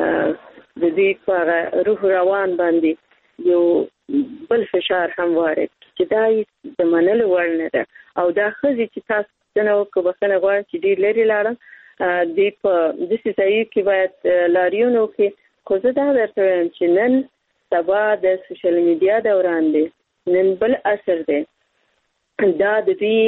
د دوی په روح روان باندې یو بل فشار هم وارد چې دا د منلو وړ نه ده. او دا ښځې چې تاسو پوښتنه وکړو بخښنه غواړم چې ډېر لرې لاړم، دوی په داسې ځایو کې باید لاریون وکړي. خو زه دا درته وایم چې نن سبا د سوشل میډیا دوران دی، نن بل عصر دی. دا د دوی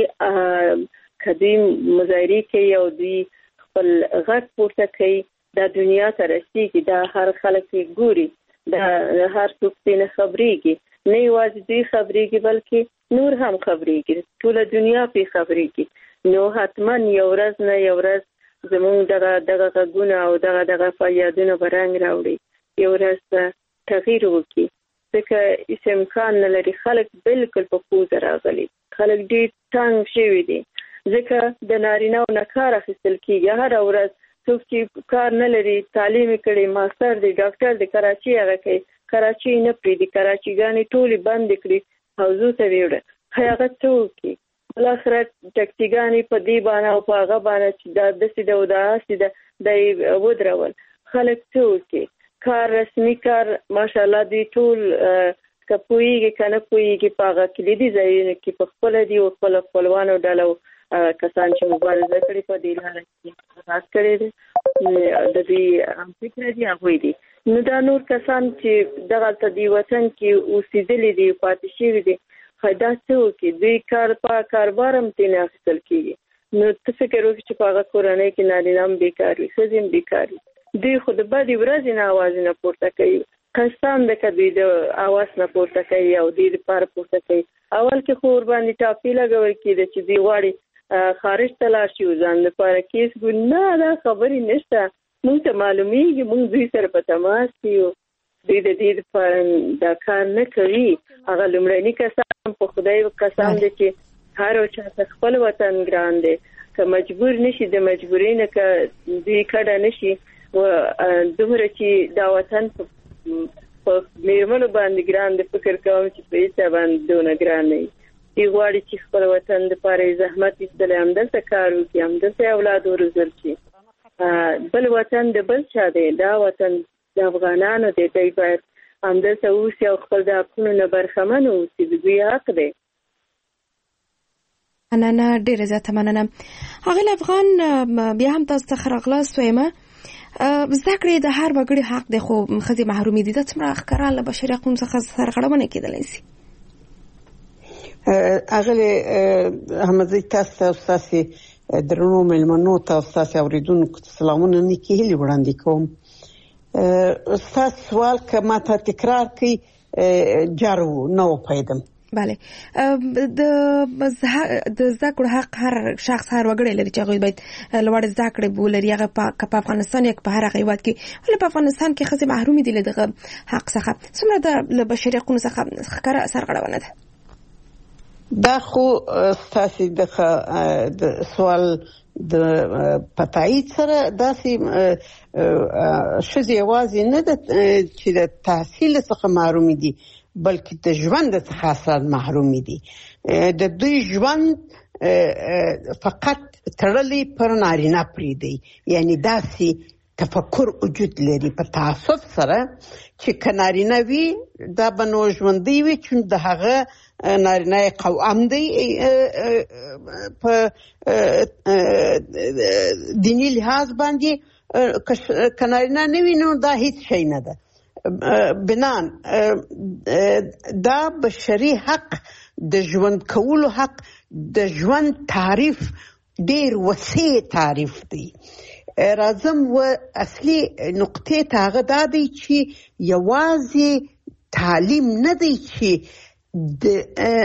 که دوی مظاهرې کوي او دوی خپل غږ پورته کوي دا دنیا ته رسېږي، دا هر خلک یې ګوري، دا هر څوک پرې نه خبرېږي. نه یوازې دوی خبرېږي بلکې نور هم خبرېږي، ټوله دنیا پرې خبرېږي. نو حتما یو ورځ نه یو ورځ زمونږ دغه دغه غږونه او دغه دغه فریادونه به رنګ راوړي، یو ورځ به تغییر وکړي. ځکه هېڅ امکان نه لري. خلک بلکل په پوزه راغلي، خلک ډېر تنګ شوي دي ځکه د نارینه‌و نه کار اخیستل کېږي. هره ورځ څوک چې کار نه لري، تعلیم یې کړی، ماستر دی، ډاکټر دی، کراچي هغه کوي، کراچي نه پرېږدي، کراچیګانې ټولې بندې کړي، حوزو ته ویوړه. هغه څه وکړي؟ بالاخره ټکسیګانې په دې باندې او په هغه باندې چې دا داسې ده او دا هسې ده دا یې ودرول. خلک څه وکړي؟ کار رسمي کار ماشاءالله دوی ټول که پوهېږي که نه پوهېږي په هغه کلیدي ځایونو کې په خپله دي او خپله خپلوانو ډله کسان چې مبارزه کړې په دې لاره کې راز کړی دی د دوی هم فکره دي هغوی دي. نو دا نور کسان چې دغلته دې وطن کې اوسېدلي دي پاتې شوي دي خو دا څه وکړي؟ دوی کار په کاروبار هم ترې نه اخیستل کېږي. نو ته فکر وکړي چې په هغه کورنۍ کې نارینه هم بیکار وي، ښځې هم بیکار وي. دوی خو د بدې ورځې نه اوازونه پورته کوي، قسم ده که دوی د اواز نه پورته کوي او دوی دپاره پورته کوي. اول کې خو ورباندې ټاپې لګول کېده چې دوی غواړي خارج ته لاړ شي او ځان لپاره کیس ګوري. نه دا خبرې نشته، موږ ته معلومیږي، موږ دوی سره په تماس کې یو. دوی د دې لپاره دا کار نه کوي. هغه لومړني کسان په خدای قسم دی چې هر چا ته خپل وطن ګران دی. که مجبور نشي د مجبورۍ نه که دوی کډه نشي و دومره چې دا وطن په میرمنو باندې ګران دی، فکر کوم چې په هېڅ باندې دونه ګران نه وي. دوی غواړي چې خپل وطن دپاره یې زحمت ایستلی، همدلته کار وکړي، همدلته اولاد وروزل شي. بل وطن د بل چا دی، دا وطن د افغانانو دی. دوی باید همدلته اوسي او خپل د حقونو نه برخمن اوسي، د دوی حق دی. مننه، ډېره زیاته مننه. ښاغلی افغان بیا هم تاسو څخه راغلاست وایم زده کړې د هر وګړي حق دی، خو ښځې محرومې دي. دا څومره ښکاره له بشري حقونو څخه سرغړونه کېدلی شي؟ اغلی احمدزی تاسو او ستاسې درنو مېلمنو ته او ستاسې اورېدونکو ته سلامونه نیکې هیلې وړاندې کوم. ستاسو سوال که ما ته تکرار کړئ جار نه وپوهېدم. بله، د زده کړو حق هر شخص هر وګړی لري چې هغوی باید لوړ زده کړې ولري، هغه که په افغانستان یا په هر هغه هېواد کې. ولې په افغانستان کې ښځې محرومې دي له دغه حق څخه؟ څومره له بشري حقونو څخه ښکاره سرغړونه ده؟ دا خو ستاسې د سوال د پتایید سره داسې ښځې یوازې نه ده چې د تحصیل څخه محرومې دي بلکې د ژوند څخه اصلا محرومې دي. د دوی ژوند فقط تړلی پر نارینه پرېږدي، یعنی داسې تفکر وجود لري په تعصب سره چې که نارینه وي دا به نو ژوندی وي چون د هغه نارینه قوام دی په دینی لحاظ باندې، که نارینه نه وي نو دا هیڅ شی نه ده. بنان دا بشري حق، د ژوند کولو حق، د ژوند تعریف ډیر وسیع تعریف دی. راځم و اصلي نقطې ته هغه دا دی چې یوازې تعلیم نه دی چې د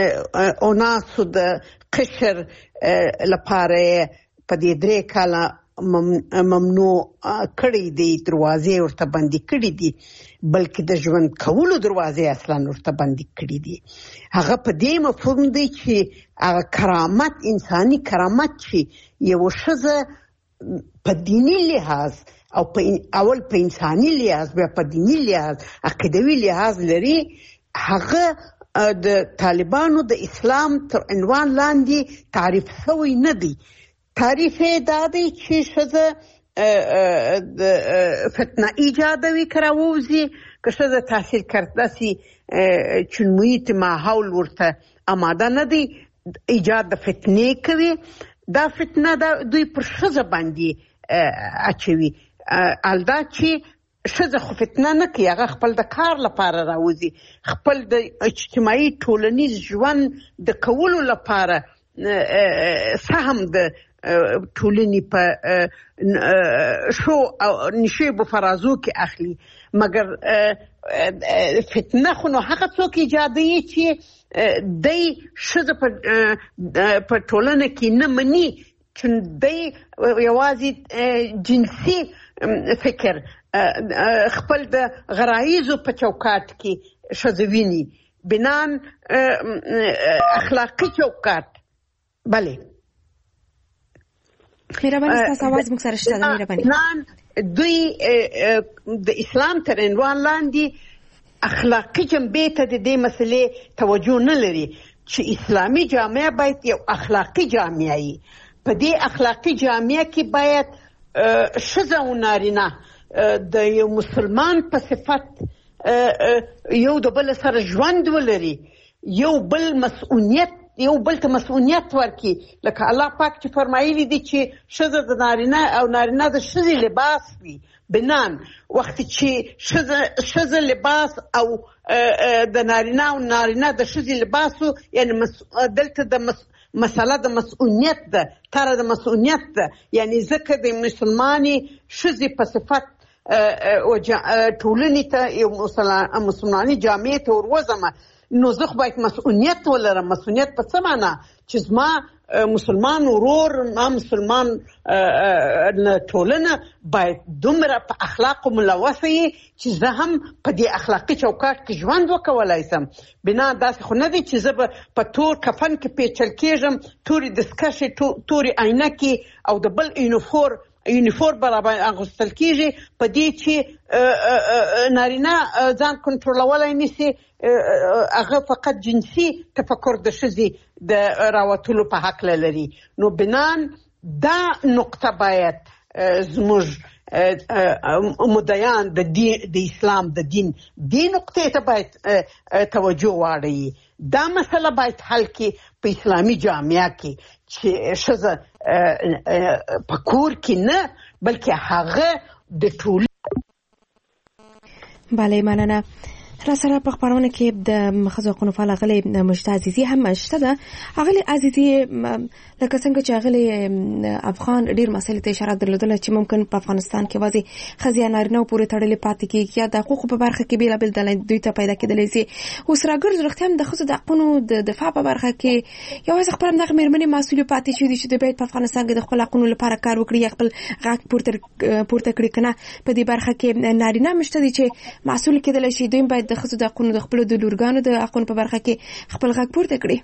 اوناسو د قشر لپاره په دې درې کاله ممنوع کړی دی، دروازې ورته بندي کړی دي، بلکې د ژوند کولو دروازې اصلا ورته بندي کړی دي. هغه په دې مفهوم دی چې هغه کرامت، انساني کرامت چې یو ښځه په دینی لحاظ او په اول په انساني لحاظ بیا په دینی لحاظ عقیدوي لحاظ لري، هغه د طالبانو د اسلام تر عنوان لاندې تعریف شوی نه دی. تعریف یې دا دی چې ښځه د فتنه ایجادوي که راووځي، که ښځه تحصیل کرده سي چې محیط ماحول ورته آماده نه دی، ایجاد د فتنې کوي. دا فتنه دا دوی پر ښځه باندې اچوي. الدا چې ښځه خو فتنه نه کوي، هغه خپل د کار لپاره راوځي، خپل د اجتماعي ټولنیز ژوند د کولو لپاره سهم د ټولنې په شو او نشیب فرازو کې اخلي. مګر فتنه خو نو هغه څوک ایجادوي چې دی ښځه په ټولنه کې نه مني، چې دی یوازې جنسي فکر خپل د غرایزو په چوکاټ کې ښځه ویني، بنان اخلاقي چوکاټ. بله مهرباني ستاسو आवाज موږ سره شته. مهرباني دوی د اسلام تر عنوان لاندې اخلاقي جنبې ته د دې مسلې توجه نه لري چې اسلامي جامعه باید یو اخلاقي جامعه وي. په دې اخلاقي جامعه کې باید ښځه او نارینه د یو مسلمان په صفت یو د بل سره ژوند ولري، یو بل مسؤلیت یو بل ته مسؤلیت ورکړي. لکه الله پاک چې فرمایلی دي چې ښځه د نارینه او نارینه د ښځې لباس وي. بنان وخت چې ښځه لباس او د نارینه او نارینه د ښځې لباس، یعنی دلته د مسله د مسؤلیت ده، تر د مسؤلیت ده، یعنی ځکه د مسلمانې ښځې په صفت ټولنې ته یو مسلمانې جامعې ته وروځم، نو زه خو باید مسؤلیت ولرم. مسؤلیت په څه معنا؟ چې زما مسلمان ورور، ما مسلمان ټولنه باید دومره په اخلاقو ملوثه وي چې زه هم په دې اخلاقي چوکاټ کې ژوند وکولی شم. بنا داسې خو نه دی چې زه به په تور کفن کې پیچل کېږم، تورې دستکشې، تورې عینکې او د بل یونیفور یونیفورم برابر اغوستل کېږي، په دې چې نارینه ځان کنټرولولی نشي، هغه فقط جنسي تفکر د ښځې د راوتلو په هکله لري. نو بنان دا نقطه باید زموږ مدعیان د د اسلام د دین دې نقطې ته باید توجه واړوي. دا مسله باید حل کړي په اسلامي جامعه کې چې ښځه په کور کې نه، بلکې هغه د ټول. بله مننه. را سره په خبرونه کې د ښځو حقوقو فعال غلي مجتهد عزیزي هم شته ده. غلي عزیزي لکه څنګه چې غلي افغان ډیر مسایل ته اشاره درلودله چې ممکن په افغانستان کې وځي خزیا نارینه پورې تړلې پاتې کیږي یا د حقوقو په برخه کې بیل بیل دلایل دوی ته پیدا کېدلی سي. اوس راګرځ رښتیا هم د ښځو د حقوقو د دفاع په برخه کې یوازې خپل دغه مېرمنې مسؤل پاتې شي چې د بیت په افغانستان کې د خپل حقوقو لپاره کار وکړي، خپل غږ پورته پورته کړي کنه. په دې برخه کې نارینه مشته دي چې مسؤل کېدلی شي، دوی باید د ښځو د حقوقو د خپل د لورګانو د حقوقو په برخه کې خپل غږ پورته کړي.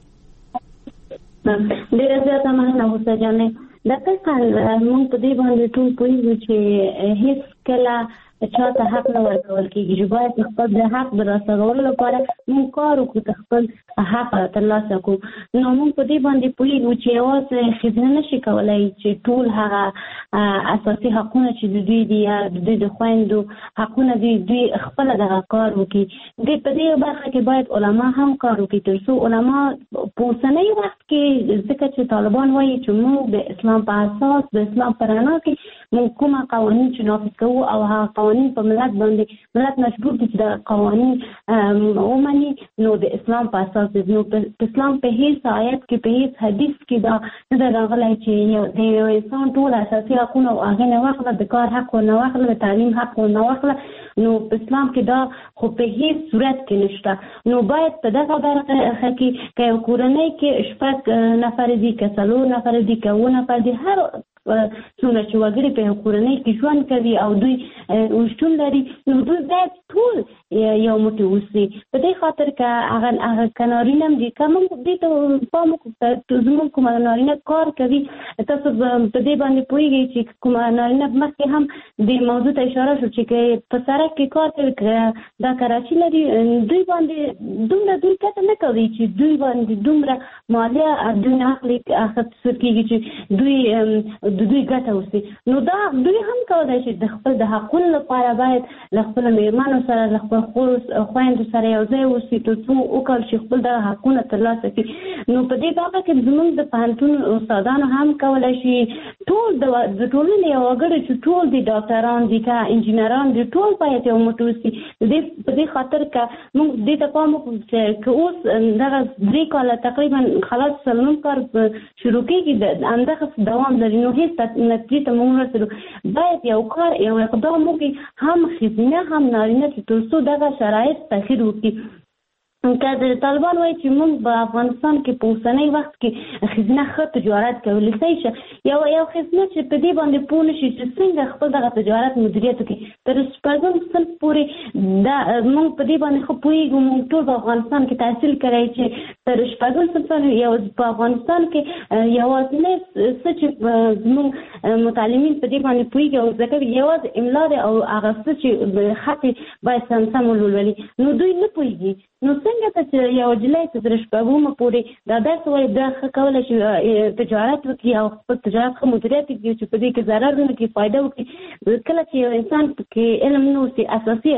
ډیره زیاته مننه حسین جانې. دقیقاً موږ په دې باندې ټول پوهیږو چې هیڅ کله چاته حق نه ورکول کېږي چې باید خپل د حق د رسولو لپاره موږ کار وکړو، خپل حق ترلاسه کړو. نو موږ په دې باندې پوهیږو چې یوازې ښځه نشي کولی چې ټول هغه اساسي حقونه چې د دوی دي یا د دوی د خویندو حقونه دي دوی خپله دغه کار وکړي. دې په دې برخه کې باید علما هم کار وکړي، تر څو علما په اوسنۍ وخت کې ځکه چې طالبان وایي چې موږ د اسلام په اساس د اسلام په رڼا کې موږ کومه قوانین چې نافذ کوو او هغه قوانین په ملت باندې ملت مجبور دي چې د قوانین ومني، نو د اسلام په اساس نو په اسلام په هیڅ آیت کې په هیڅ حدیث کې دا نه راغلی چې د یو انسان ټول اساسي حقونه او هغه نه واخله، د کار حق نه واخله، د تعلیم حق نه واخله. نو په اسلام کې دا خو په هیڅ صورت کې نشته. نو باید په دغه برخه کې که یو کورنۍ کې شپږ نفر دي، که څلور نفر دي، که اووه نفر دي، هر څومره چې وګړي په کورنۍ کې ژوند کوي او دوی وشتون لري نو دوی باید ټول یو موټی اوسي. په دې خاطر که هغه هغه کنارینه هم دي که موږ دې ته پام وکړو زموږ کومه نارینه کار کوي تاسو په دې باندې پوهېږئ چې کومه نارینه مخکې هم دې موضوع ته اشاره شو چې په سړک کې کار کوي دا کراچي لري دوی باندې دومره دوی کته نه کوي چې دوی باندې دومره مالیه دوی نه اخلي اخیستل کېږي چې دوی د دوی ګټه وسي. نو دا دوی هم کولی شي د خپل د حقونو لپاره باید له خپلو مېرمنو سره له خپل خویندو سره یو ځای اوسي تر څو وکړي چې خپل دغه حقونه ترلاسه کړي. نو په دې بابه کې زموږ د پوهنتون استادانو هم کولی شي ټول د ټولنې یو وګړي چې ټول دي ډاکټران دي که انجینران دي ټول باید یو موټی اوسي. په دې خاطر که موږ دې ته پام وکړو چې که اوس دغه درې کاله تقریبا خلاص څلورم کال شروع کېږي همدغه دوام لري نو هېڅ نتیجې ته موږ ورسېدو. باید یو کار یو اقدام وکړي هم ښځینه هم نارینه چې تر څو دغه شرایط تغییر وکړي. که د طالبان وایي چې موږ په افغانستان کې په اوسنی وخت کې ښځینه ښه تجارت کولی شي یو یو ښځینه چې په دې باندې پوه نه شي چې څنګه خپل دغه تجارت مدیریت وکړي تر شپږم صنف پورې دا موږ په دې باندې ښه پوهېږو. موږ ټول په افغانستان کې تحصیل کړی چې تر شپږم صنف یو په افغانستان کې یوازینی څه چې زموږ متعلمین په دې باندې پوهېږي او زده کوي یوازې املا دی او هغه څه چې خط باید سم سم ولولي نو دوی نه پوهېږي. نو څنګه ته چې یو نجلۍ چې تر شپږمه پورې دا داسې وایي دا ښه کولی شي تجارت وکړي او خپل تجارت ښه مدیریت وکړي چې په دې کې ضرر ونه کړي فایده وکړي. کله چې یو انسان کې علم نه اوسي اساسي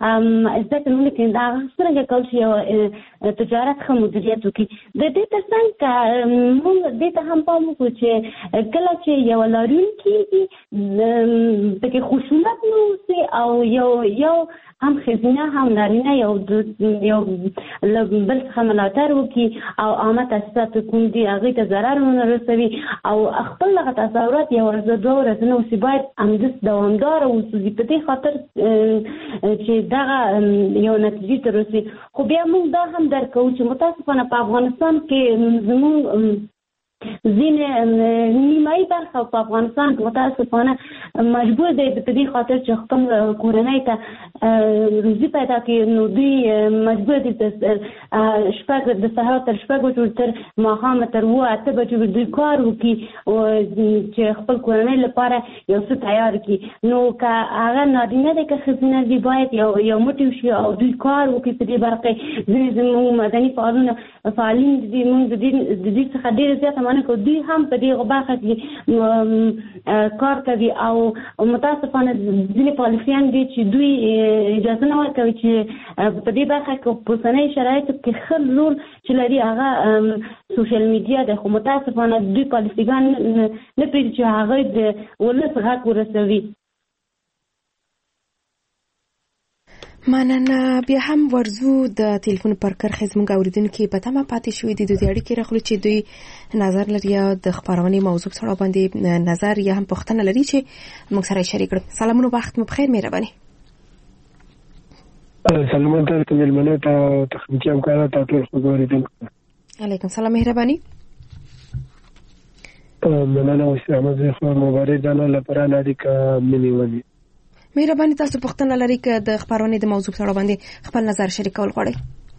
زده کړه نه کوي دا څنګه کولی شي یو تجارت ښه مدیریت وکړي. د دې تر څنګ که موږ دې ته هم پام وکړو چې کله چې یو لاریونکي وي پکې خشونت نه اوسي او یو یو هم ښځینه هم نارینه یو یو له بل څخه ملاتړ وکړي او عامه تاسیسات کوم دي هغې ته ضرر ونه رسوي او خپل دغه تصورات یو ورځ دوه ورځې نه اوسي باید همداسې دوامداره وسوځي په دې خاطر چې دغه یو نتیجې ته رسي. خو بیا موږ دا هم درک کوو چې متاسفانه په افغانستان کې زموږ ځینې نیمایي برخه په افغانستان کې متاسفانه مجبور دی په دې خاطر چې خپل کورنۍ ته روزي پیدا کړي نو دوی مجبور دي شپږ د سهار تر شپږ بجو تر ماښامه تر اوه اته بجو دوی کار وکړي چې خپل کورنۍ لپاره یو څه تیار کړي. نو که هغه نارینه دی که ښځینه دي باید یو یو موټی وشي او دوی کار وکړي په دې برخه کې. ځینې زموږ مدني فعالونه فعالین دي موږ د دې څخه ډېره زیاته کو دوی هم په دې برخه کې کار کوي او متاسفانه ځینې پالیسیان دي چې دوی اجازه نه ورکوي چې په دې برخه کې په اوسنیو شرایطو کې ښه رول چې لري هغه سوشل میډیا دی. خو متاسفانه دوی پالیسیګان نه پرېږدي چې هغوی د ولس حق ورسوي. مننه. بیا هم ورزو د ټلیفون پر کرښه زموږ اوریدونکو په تمه پاتې شوې دي د اړیکې راخلو چې دوی نظر لري یا د خبرونې موضوع سره باندې نظر یا هم پوښتنه لري چې موږ سره شریک کړو. سلامونه وخت مو بخیر مهرباني. سلامونه ته ملمنو ته تخنیکی همکارانو ته ټول خوږوریدونکو. علیکم سلام مهرباني. مننه اوسه احمد خو مبارک دانه لپاره نادي کا منی ونی. مهرباني تاسو پوښتنه لرئ که د خبرونې د موضوع سره باندې خپل نظر شریکول غواړئ؟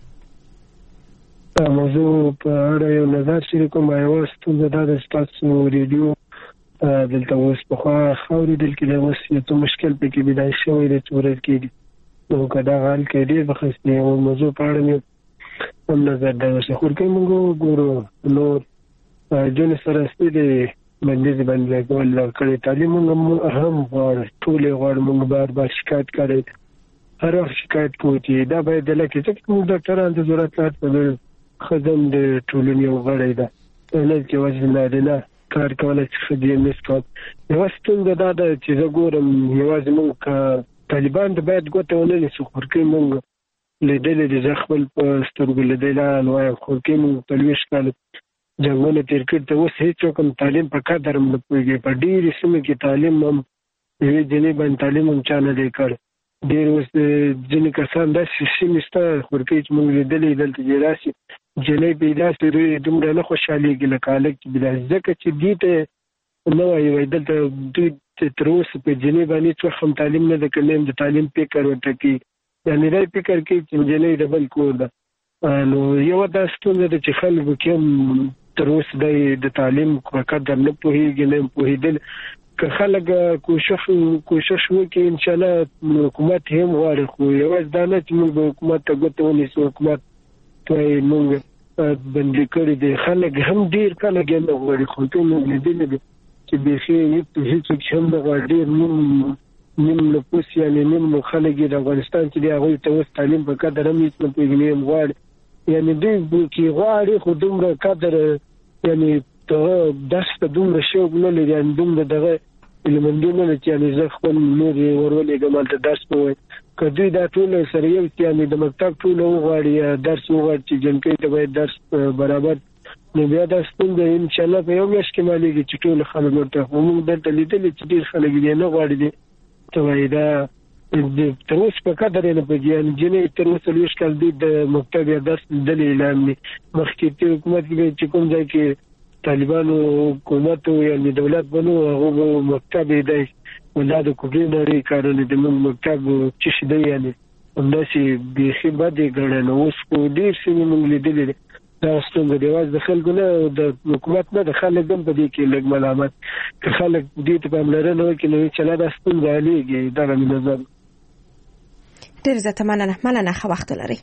موضوع په اړه یو نظر شریکوم. یو ستونزه دا ده چې تاسو ریډیو دلته اوس پخوا ښه اورېدل کېده اوس یو څه مشکل پکې پیدا شوی دی چې ورځ کېږي. نو که دغه حال کې ډېر بخښ دی او موضوع په اړه مې هم نظر دی چې خورکۍ موږ وګورو نور جون سره سپېدې باندې باندې لګول کړي تعلیم موږ هم غواړو ټول غواړو موږ بار بار شکایت کوي هر وخت شکایت کوي دا باید لکه چې موږ ډاکټرانو ته ضرورت لري خدم د ټولنې یو غړی ده نه چې وځي نه کار کولای چې خدای مس کوي. یو ستونزه دا ده چې زه ګورم یوازې موږ طالبان د باید ګوته ونه نیسو خورکۍ موږ لیدلې دي زه خپل په سترګو لیدلی وایم خورکۍ موږ څلوېښت کاله جنګونه تېر کړي ته اوس هېڅوک هم تعلیم په قدر هم نه پوهېږي. په ډېرې سیمو کې تعلیم هم یوې جنۍ باندې تعلیم هم چا نه دی کړی. ډېر اوس ځینې کسان داسې سیمې شته خورکۍ چې موږ لیدلې دلته چې راسي جنۍ پیدا شي دوی دومره نه خوشحالېږي لکه هلک چې پیدا شي ځکه چې دې ته نه وایي دلته دوی تر اوسه په جنې باندې څوک هم تعلیم نه ده کړی، د تعلیم فکر ورته کوي، یعنې دا فکر کوي چې نجلۍ د بل کور ده. نو یوه دا ستونزه ده چې خلکو کې هم تر اوسه دی د تعلیم په قدر نه پوهېږي، نه پوهېدل. که خلک کوشش کوشش وکړي انشاءالله حکومت هم غواړي، خو یوازې دا نه چې موږ به حکومت ته ګوته ونیسو، حکومت ته یې موږ بندي کړي دي. خلک هم ډېر خلک یې نه غواړي، خو ټول موږ لیدلي دي چې بیخي هېڅوک چې هم نه غواړي. ډېر نیم نیم نفوس یعنې نیم خلک یې د افغانستان چې دی هغوی ته اوس تعلیم په قدر هم هېڅ نه پوهېږي، هم غواړي. یعنې دوی کې غواړي خو دومره قدر یعنې دغه درس ته دومره شوق نه لري، یعنې دومره دغه علمندي نه لري چې یعنې زه خپل نور یې ورولېږم هلته درس به وایي. که دوی دا ټوله سره یو چې یعنې د مکتب ټوله وغواړي یا درس وغواړي چې جنکۍ ته باید درس برابر، نو بیا دا ستونزه انشاءالله په یو میاشت کې معلومېږي چې ټول خلک ورته. خو موږ دلته لیدلي چې ډېر خلک یې نه غواړي دي ته وایي دا تر اوسه په قدر یې نه پوهېږي. یعنې جنۍ تر اوسه څلوېښت کال دوی د مکتب یا درس لیدلي اعلان دي. مخکې حکومت کې چې کوم ځای کې طالبانو حکومت یعنې دولت بنو هغه به مکتب یې دی دا د کفري نړۍ کارونه دي. موږ مکتب چې شي دی یعنې همداسې بیخي بد یې ګڼه. نو اوس خو ډېر سیمې موږ لیدلي دي. دا ستونزه دی یوازې د خلکو نه د حکومت نه، د خلک هم په دې کې لږ ملامت. که خلک دې ته پاملرنه وکړي نو انشاءالله دا ستونزه حلېږي. دغه مې نظر. ډېر زیاته مننه مننه ښه وخت ولرئ.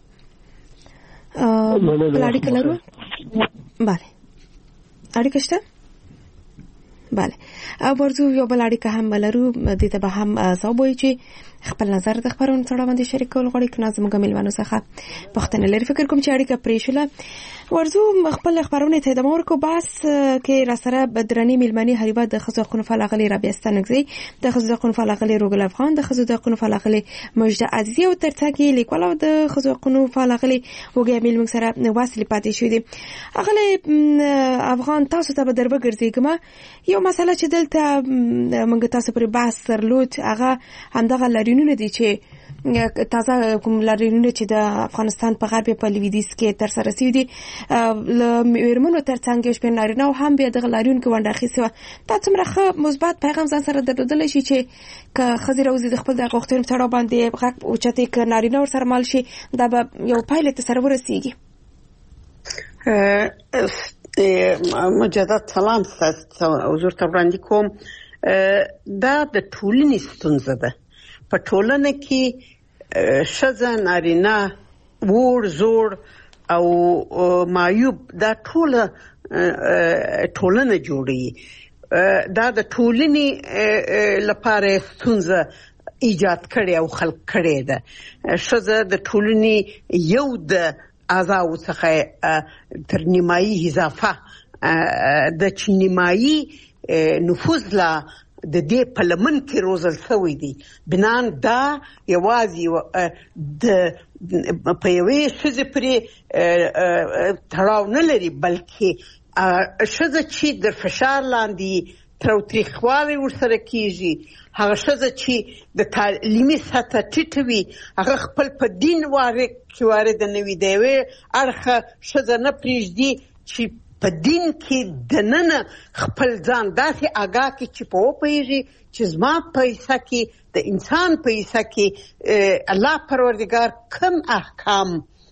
بله اړیکه لرو؟ بله اړیکه شته؟ بله ورځو یو بل اړیکه هم لرو، دې ته به هم ځواب وایي چې خپل نظر د خپرونې سره باندې شریکول غواړي. که نه زموږ میلمنو څخه پوښتنه لري. فکر کوم چې اړیکه پرې شوله. ورځو خپل خپرونې ته ادامه ورکړو. بحث کې راسره درنې میلمنې هریوه د ښځو حقونو فعال اغلې رابعه ستانکزۍ، د ښځو د حقونو فعال اغلې روګل افغان، د ښځو د حقونو فعال اغلې مجده عزیزي او تر څنګ یې لیکوال او د ښځو حقونو فعال اغلې وګړي میل موږ سره واصلې پاتې شوې دي. اغلې افغان تاسو ته به در وګرځېږم. یو مسله چې دلته موږ تاسو پر بحث درلود هغه همدغه لارینونه دي چې تازه کوم لارینونه چې د افغانستان په غرب په لویدیځ کې تر سره شوي دي له میرمنو تر څنګ یو شمېر نارینه او هم بیا دغه لاریون کې ونډه اخیستې وه. دا څومره ښه مثبت پیغام ځان سره درلودلی شي چې که ښځې راوځي د خپل د غوښتنې په تړاو باندې غږ اوچتې که نارینه ورسره مال شي دا به یو پایلې ته سره ورسېږي. مجدد سلام حضور ته وړاندې کوم. دا د ټولنې ستونزه ده. په ټولنه کې ښځه نارینه وړ زوړ او معیوب دا ټوله ټولنه جوړوي. دا د ټولنې لپاره ستونزه ایجاد کړې او خلق کړې ده. ښځه د ټولنې یو د اعضاو څخه تر نیمایي اضافه د چې نیمایي نفوذ لا د دې په لمن کې روزل شوی دی. بنان دا یوازې د په یوې ښځې پرې تړاو نه لري، بلکې ښځه چې د فشار لاندې تاوتریخوالی ورسره کېږي، هغه ښځه چې د تعلیمي سطحه ټیټه وي، هغه خپل په دین کې وارده نه وي، د یوې اړخه ښځه نه پرېږدي چې په دین کې دننه خپل ځان داسې آګاه کړي چې په وپوهېږي چې زما په حصه کې د انسان په حصه کې الله پروردګار کوم احکام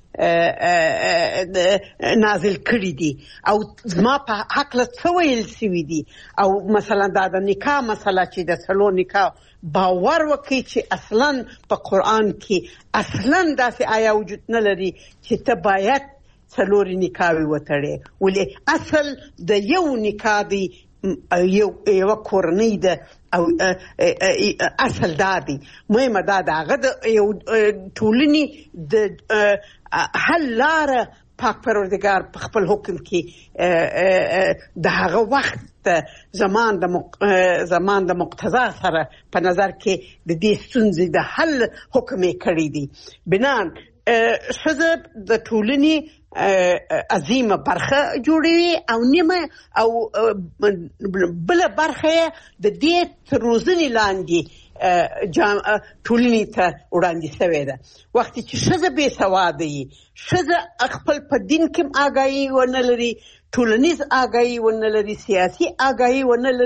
نازل کړي دي او زما په هکله څه ویل شوي دي. او مثلا دا د نکاح مسله چې د څلور نکاح باور وکړي چې اصلا په قرآن کې اصلا داسې آیا وجود نه لري چې ته باید څلوري نکاحوي وتړې. ولې اصل د یو نکاح دی، یو یو کورنۍ ده او اصل دا دی. مهمه دا ده هغه د یو ټولنې د حل لاره پاک پروردګار په خپل حکم کې د هغه وخت زمان د زمان د مقتضا سره په نظر کې د دې ستونزې د حل حکم یې کړی دی. بنان ښځه د ټولنې عظیمه برخه جوړوي او نیمه او بله برخه د دې تر روزنې لاندې ټولنې ته وړاندې شوې ده. وختي چې ښځه بې سواده وي، ښځه خپل په دین کې آګاهي ونه لري، ټولنیز آګاهي ونه لري، سیاسي آګاهي ونه لري،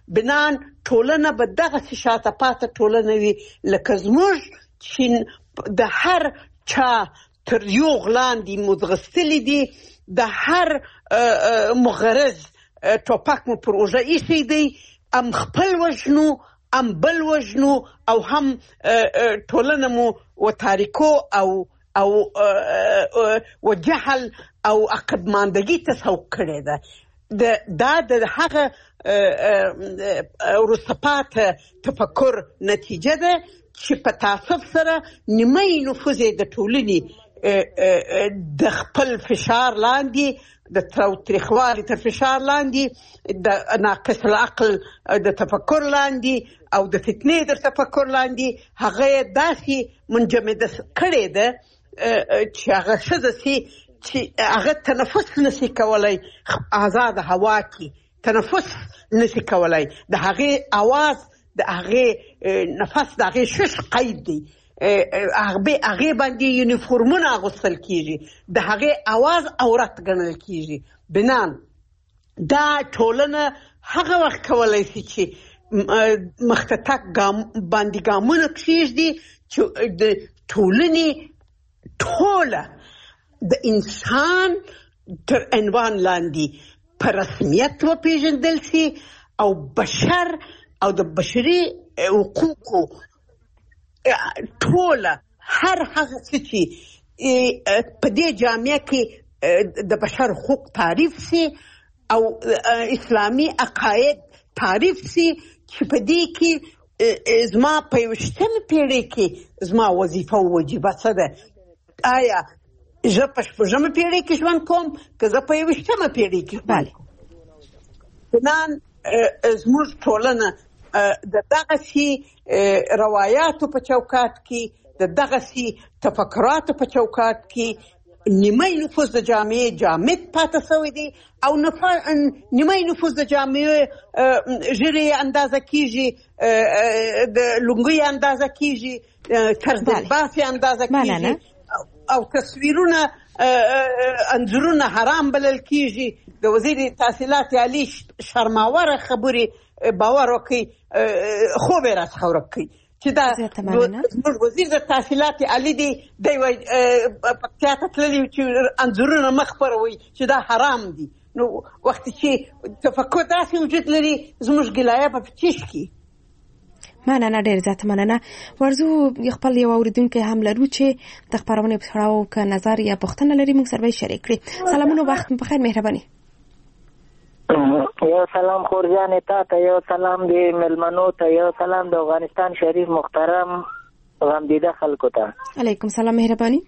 بنان ټولنه به دغه شاته پاته ټولنه وي لکه زموږ چې د هر چا تر یو غلاندې مدغستلی دي، د هر مغرض ټوپک مو پر اوږه ایښی دی، ام خپل وژنو ام بل وژنو او هم ټولنه مو و تاریکو او او و جهل او عقدماندگی تسوق کړې ده. دا د هغه وروسته پاته تفکر نتیجه ده چې په تاسف سره نیمه نفوذ د ټولنې د خپل فشار لاندې، د تاوتریخوالي تر فشار لاندې، د ناقص العقل د تفکر لاندې او د فتنې د تفکر لاندې هغه داسې منجمده کړې ده چې هغه ښځه سي چې هغه تنفس نشي کولای، آزاد هوا کې تنفس نشي کولای، د هغې اواز د هغې نفس د هغې شش قید دی، هغې باندې یونیفورمونه اغوستل کیږي، د هغې اواز عورت ګڼل کیږي. بنان دا ټولنه هغه وخت کولی شي چې مخته تګ باندې ګامونه کښېږدي چې د ټولنې ټوله د انسان تر عنوان لاندې په رسمیت وپېژندل شي او بشر او د بشري حقوقو ټوله هر هغه څه چې په دې جامعه کې د بشر حقوق تعریف شي او اسلامي عقاید تعریف شي چې په دې کې زما په یوشتمه پیړۍ کې زما وظیفه او وجیبه څه ده؟ آیا زه په شپږمه پیړۍ کې ژوند کوم که زه په یوشتمه پیړۍ کې ژوند کوم؟ بنان زموږ ټولنه د دغسې روایاتو په چوکات کې، د دغسې تفکراتو په چوکات کې نیمه نفوذ د جامعې جامد پاته شوی دی او نیمه نفوذ د جامعې ژیرې اندازه کیږي، د لونګۍ اندازه کیږي، طرز لباس اندازه کیږي او تصویرونه انځورونه حرام بلل کیږي. د وزیر تحصیلات عالی شرماوره خبرې باور وکړي، خوب یې راڅخه ورک کړي چې دا زموږ وزیر د تحصیلات عالی دی، دی وایي پکتیا ته تللي چې انځورونه مه خپروئ چې دا حرام دي. نو وختې چې تفکر داسې وجود لري زموږ ګلایه به په تیش کړي. مننه، ډېر زیات مننه. ورځو خپل یو اوریدونکی هم لرو چې د خپرونې په تړاو که نظر یا پوښتنه لري موږ سره به شریک کړي. سلامونه، وخت په خیر، مهرباني. یو سلام خورجانې تا ته، یو سلام د مېلمنو ته، یو سلام د افغانستان شریف محترم غمدیده خلکو ته. علیکم سلام، مهرباني.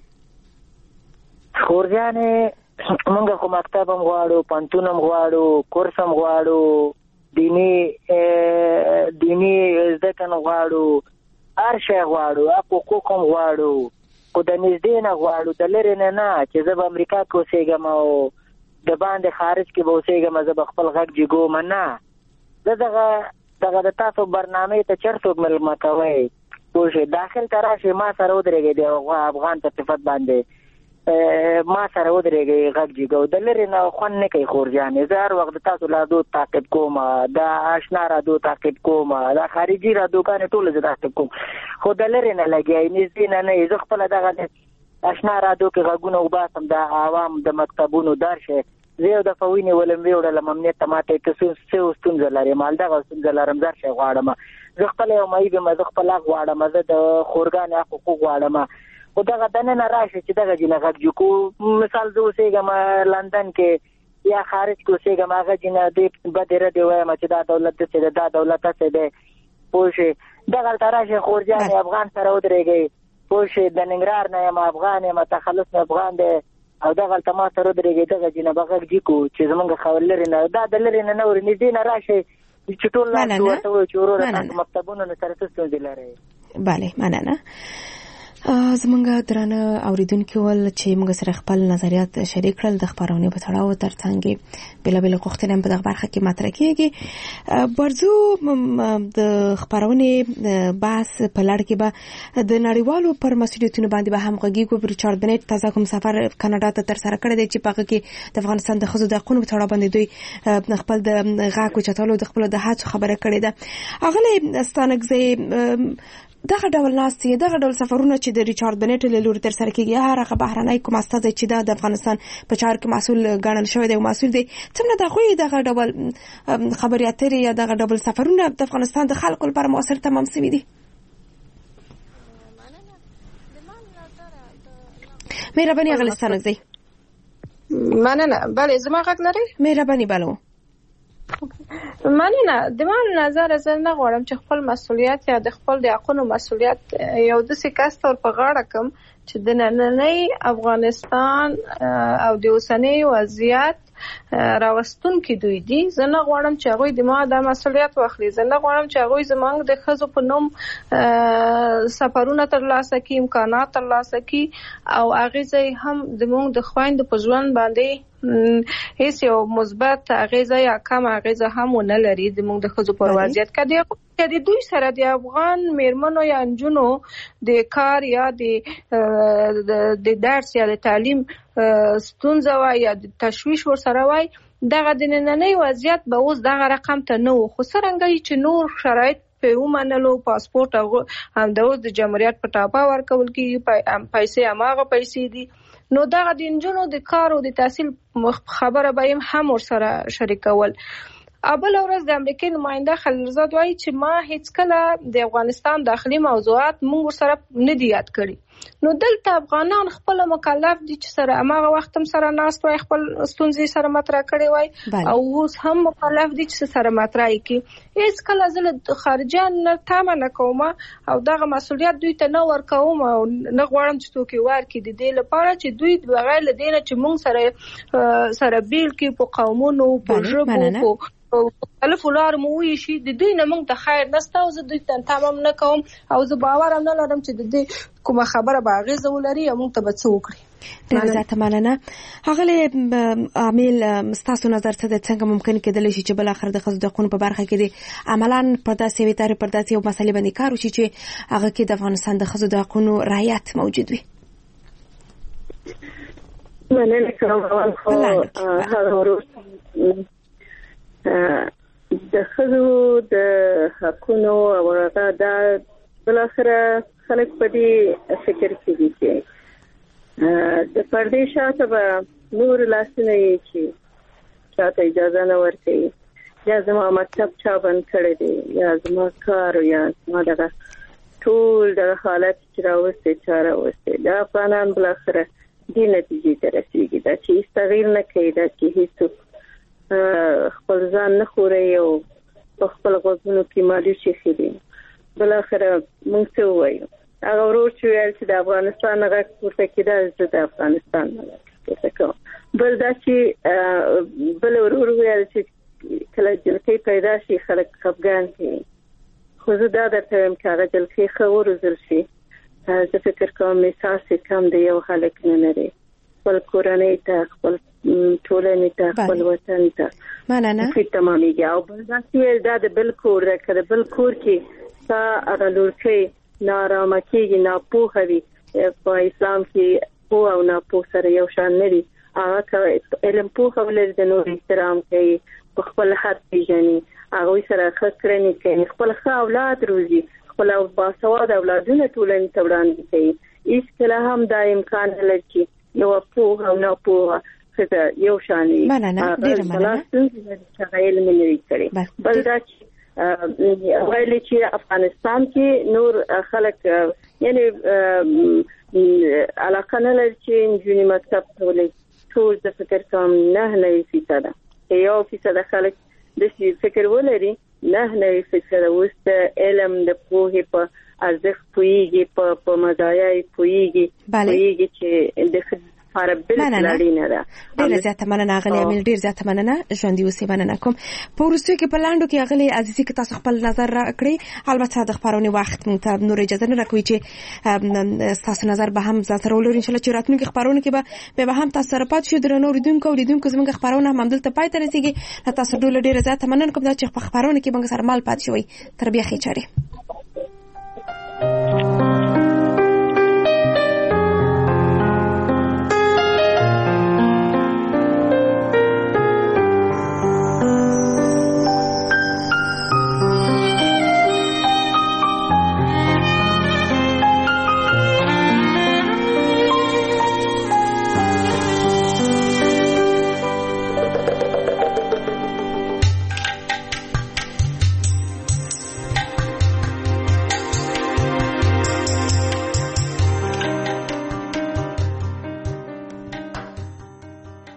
خورجانې موږ خو مکتب هم غواړو، پوهنتون هم غواړو، کورس هم غواړو، دینی دینی زده کړه غواړو، هر شی غواړو، حقوق هم غواړو، خو د نږدې نه غواړو، د لرې نه نه چې زه به امریکا کې اوسېږم او د باندې خارج کې به اوسېږم، زه به خپل غږ جګوم نه. زه دغه دغه د تاسو برنامې ته چېرته مېلمه کوئ پوه شئ، داخل ته راشئ، ما سره ودرېږئ، د افغان په صفت باندې ما سره ودرېږئ، غږ جګو. د لرې نه خوند نه کوي خورجانې. زه هر وخت د تاسو رادیو تعقیب کوم، د اشنا رادیو تعقیب کوم، د خارجي رادیوګانې ټوله زه تعقیب کوم، خو د لرې نه لګیا نږدې نه نه. زه خپله دغه اشنا رادیو کې غږونه وباسم د عوام د مکتبونو درشه. زه یو دفعه ونیولم ویوړلم امنیت ته، ماته که څه ستونزه لرې، همدغه ستونزه لرم، درشه غواړم. زه خپله یو معیب یم، زه خپل حق غواړم، زه د خورګانې حقوق غواړم. خو دغه دننه راشي چې دغه جینه غږ جوکو، مثال زه اوسېږم لندن کې یا خارج کې اوسېږم، هغه جینه دې بدې ردې وایم چې دا دولت داسې دی، دا دولت داسې دی، پوه شئ. دغلته راشئ خورجانې، افغان سره ودرېږئ، پوه شئ. د ننګرهار نه یم، افغان یم، تخلص مې افغان دی او دغلته ما سره ودرېږئ، دغه جینه به غږ جیکو چې زمونږ خو لرې نه، دا د لرې نه نه ورې نږدې نه راشئ چې ټول لاس ورته وایو چې وروره تاسو مکتبونو نه سره څه ستونزې لرئ. بله، مننه. زمونږ درانه اوریدونکو ول چې موږ سره خپل نظریات شریک کړل د خبرونه په تړاو ترڅنګ بلابل غوښتنې په دغه برخه کې مطرح کیږي. برزو د خبرونه بحث په لړ کې به د نړیوالو پر مسؤلیتونو باندې به هم غږیږو. ریچارډ بنټ تازه کوم سفر کاناډا ته تر سره کړی دی چې په هغه کې د افغانستان د ښځو د حقوقو په تړاو باندې دوی خپل د غاکو چتالو د خپل د هڅو خبره کړې ده. اغله ستانګزي دغه ډول ناستي دغه ډول سفرونه چې د ریچارډ بنټ له لوري تر سره کیږي هغه بهرنۍ کوم استاد چې د افغانستان په چارو کې مسؤل ګڼل شوی دی او مسؤل دی څنګه دغه دغه ډول خبري اترې یا دغه ډول سفرونه د افغانستان د خلکو لپاره موثر تمام شوي دي. مهرباني غلستان زی مننه. بله زما غږ لري؟ مهرباني بالو. مننه. د مان نظر زه نه غواړم چې خپل مسؤلیت یا د خپل د حقوقو مسؤلیت یو د سیکاست تر په غاړه کوم چې د نننۍ افغانستان او د اوسنۍ وضعیت راوستون کې دوی دي. زه نه غواړم چې هغوی د ما د مسؤلیت واخلي. زه نه غواړم چې هغوی زمونږ د ښځو په نوم سفرونه ترلاسه کړي، امکانات ترلاسه کړي او اغیزه هم زمونږ د خویندو په ژوند باندې هیڅ یو مثبت اغیزه یا کم اغیزه هم ونه لري زمونږ د ښځو پر وضعیت کې. د دوی سره د افغان میرمنو یا نجونو د کار یا د درس یا د تعلیم ستونزه وای یا د تشویش ورسره وای دغه د نننۍ وضعیت به اوس دغه رقم ته نه و. خو څرنګه چې نور شرایط په ومنلو پاسپورت او هم د جمهوریت په ټاپه ورکول کیږي، پیسې هماغه پیسې دي، نو دغه د نجونو د کار او د تحصیل خبره به هم ورسره شریکول. ابل ورځ د امریکای نماینده خلیلزاد وایي چې ما هیڅ کله د افغانستان داخلي موضوعات موږ سره نه دی یاد کړی. نو دلته افغانان خپل مکلف دي چې سره هغه وخت هم سره ناست وای خپل ستونزې سره مطرح کړي وای او اوس هم مکلف دي چې سره مطرح کړي. هیڅ کله زه خارجان نه تامه نه کوم او دغه مسؤلیت دوی ته نه ورکوم او نه غواړم چې توکي ورکړي د دې لپاره چې دوی بغیر له دې نه چې موږ سره سره بیل کې په قومونو په ژبو مختلف لار مو وی شي د دوی نه موږ ته خیر نسته او زه دوی ته تمام نه کوم او زه باور هم نه لرم چې د دې کومه خبره به اغیزه ولري او موږ ته به څه وکړي. ډېر زیاته مننه. هغه عامل ستاسو نظر څه د څنګه ممکن کېدلی شي چې بل اخر د ښځو د حقوقو په برخه کې د عملاً په داسې وي تاري پر داسې یو مسلې باندې کار وشي چې هغه کې د افغانستان د ښځو د حقوقو رعایت موجود وي. مننه کوم. هغه ورو د ښځو د حقونو او هغه د بلاخره خلک په دې فکر کې دي چې د پردې شاته به نور لاسونه یې چې چاته اجازه نه ورکوي یا زما مکتب چا بند کړی دی یا زما کار یا زما دغه ټول دغه حالت چې راوستي چا راوستي د افغانان بلاخره دې نتیجې ته رسېږي دا چې هیڅ تغییر نه کوي دا چې هیڅ خپل ځان نه خوري او خپل غوږونو کې مالي شي خېدي. بلاخره موږ څه وایو هغه ورور چې ویل چې د افغانستان غږ پورته کېده د افغانستان پورته کوم. بل دا چې بل ورور ویل چې کله جلکې پیدا شي خلک خفګان کوي خو زه دا درته وایم چې هغه جلکې ښه وروزل شي زه فکر کوم احساس کم دی یو هلک نه لري خپل کورنۍ ته خپل ټولنې ته خپل وطن ته مننه په تمامېږي او بل دا چې دا د بل کور ده که د بل کور کې ستا هغه لورکۍ ناارامه کېږي ناپوهه وي په اسلام کې پوه او ناپوه سره یو شان نه دي هغه که علم پوهه ولري د نور احترام کوي په خپل حد پېژني هغوی سره ښه کړنې کوي خپل ښه اولاد روزي خپل باسواده اولادونه ټولنې ته وړاندې کوي هېڅکله هم دا امکان نه لري چې یو پوهه او ناپوهه څه یو شانې مننه ډېره مننه چې علم لري کړي. بل دا چې ویلي چې افغانستان کې نور خلک یعنی علاقه نه لري چې نجونې مکتب ته ولې ټول د فکر کوم نه نوي فیصده یو فیصده خلک د فکر ولري نه نوي فیصده اوس د علم د پوهې په ارزښت پوهېږي په مزایای پوهېږي پوهېږي چې د لپاره بالکل اړینه ده. ډیره زیاته مننه غلي امیر، ډیر زیاته مننه ژوند دی اوسې مننه کوم. په ورستو کې په لاندو کې غلي عزیزي کې تاسو خپل نظر راکړي. البته د خبرونه وخت مونږ ته نور اجازه نه راکوي چې تاسو نظر به هم زړه ولر ان شاء الله چې راتلونکي خبرونه کې به به هم تاسو سره پات شو. درنو اوریدونکو اوریدونکو زموږ خبرونه هم دلته پای ته رسیدي. تاسو ډول ډیر زیاته مننه کوم چې په خبرونه کې موږ سره مال پات شوي. تر بیا خیر چاري.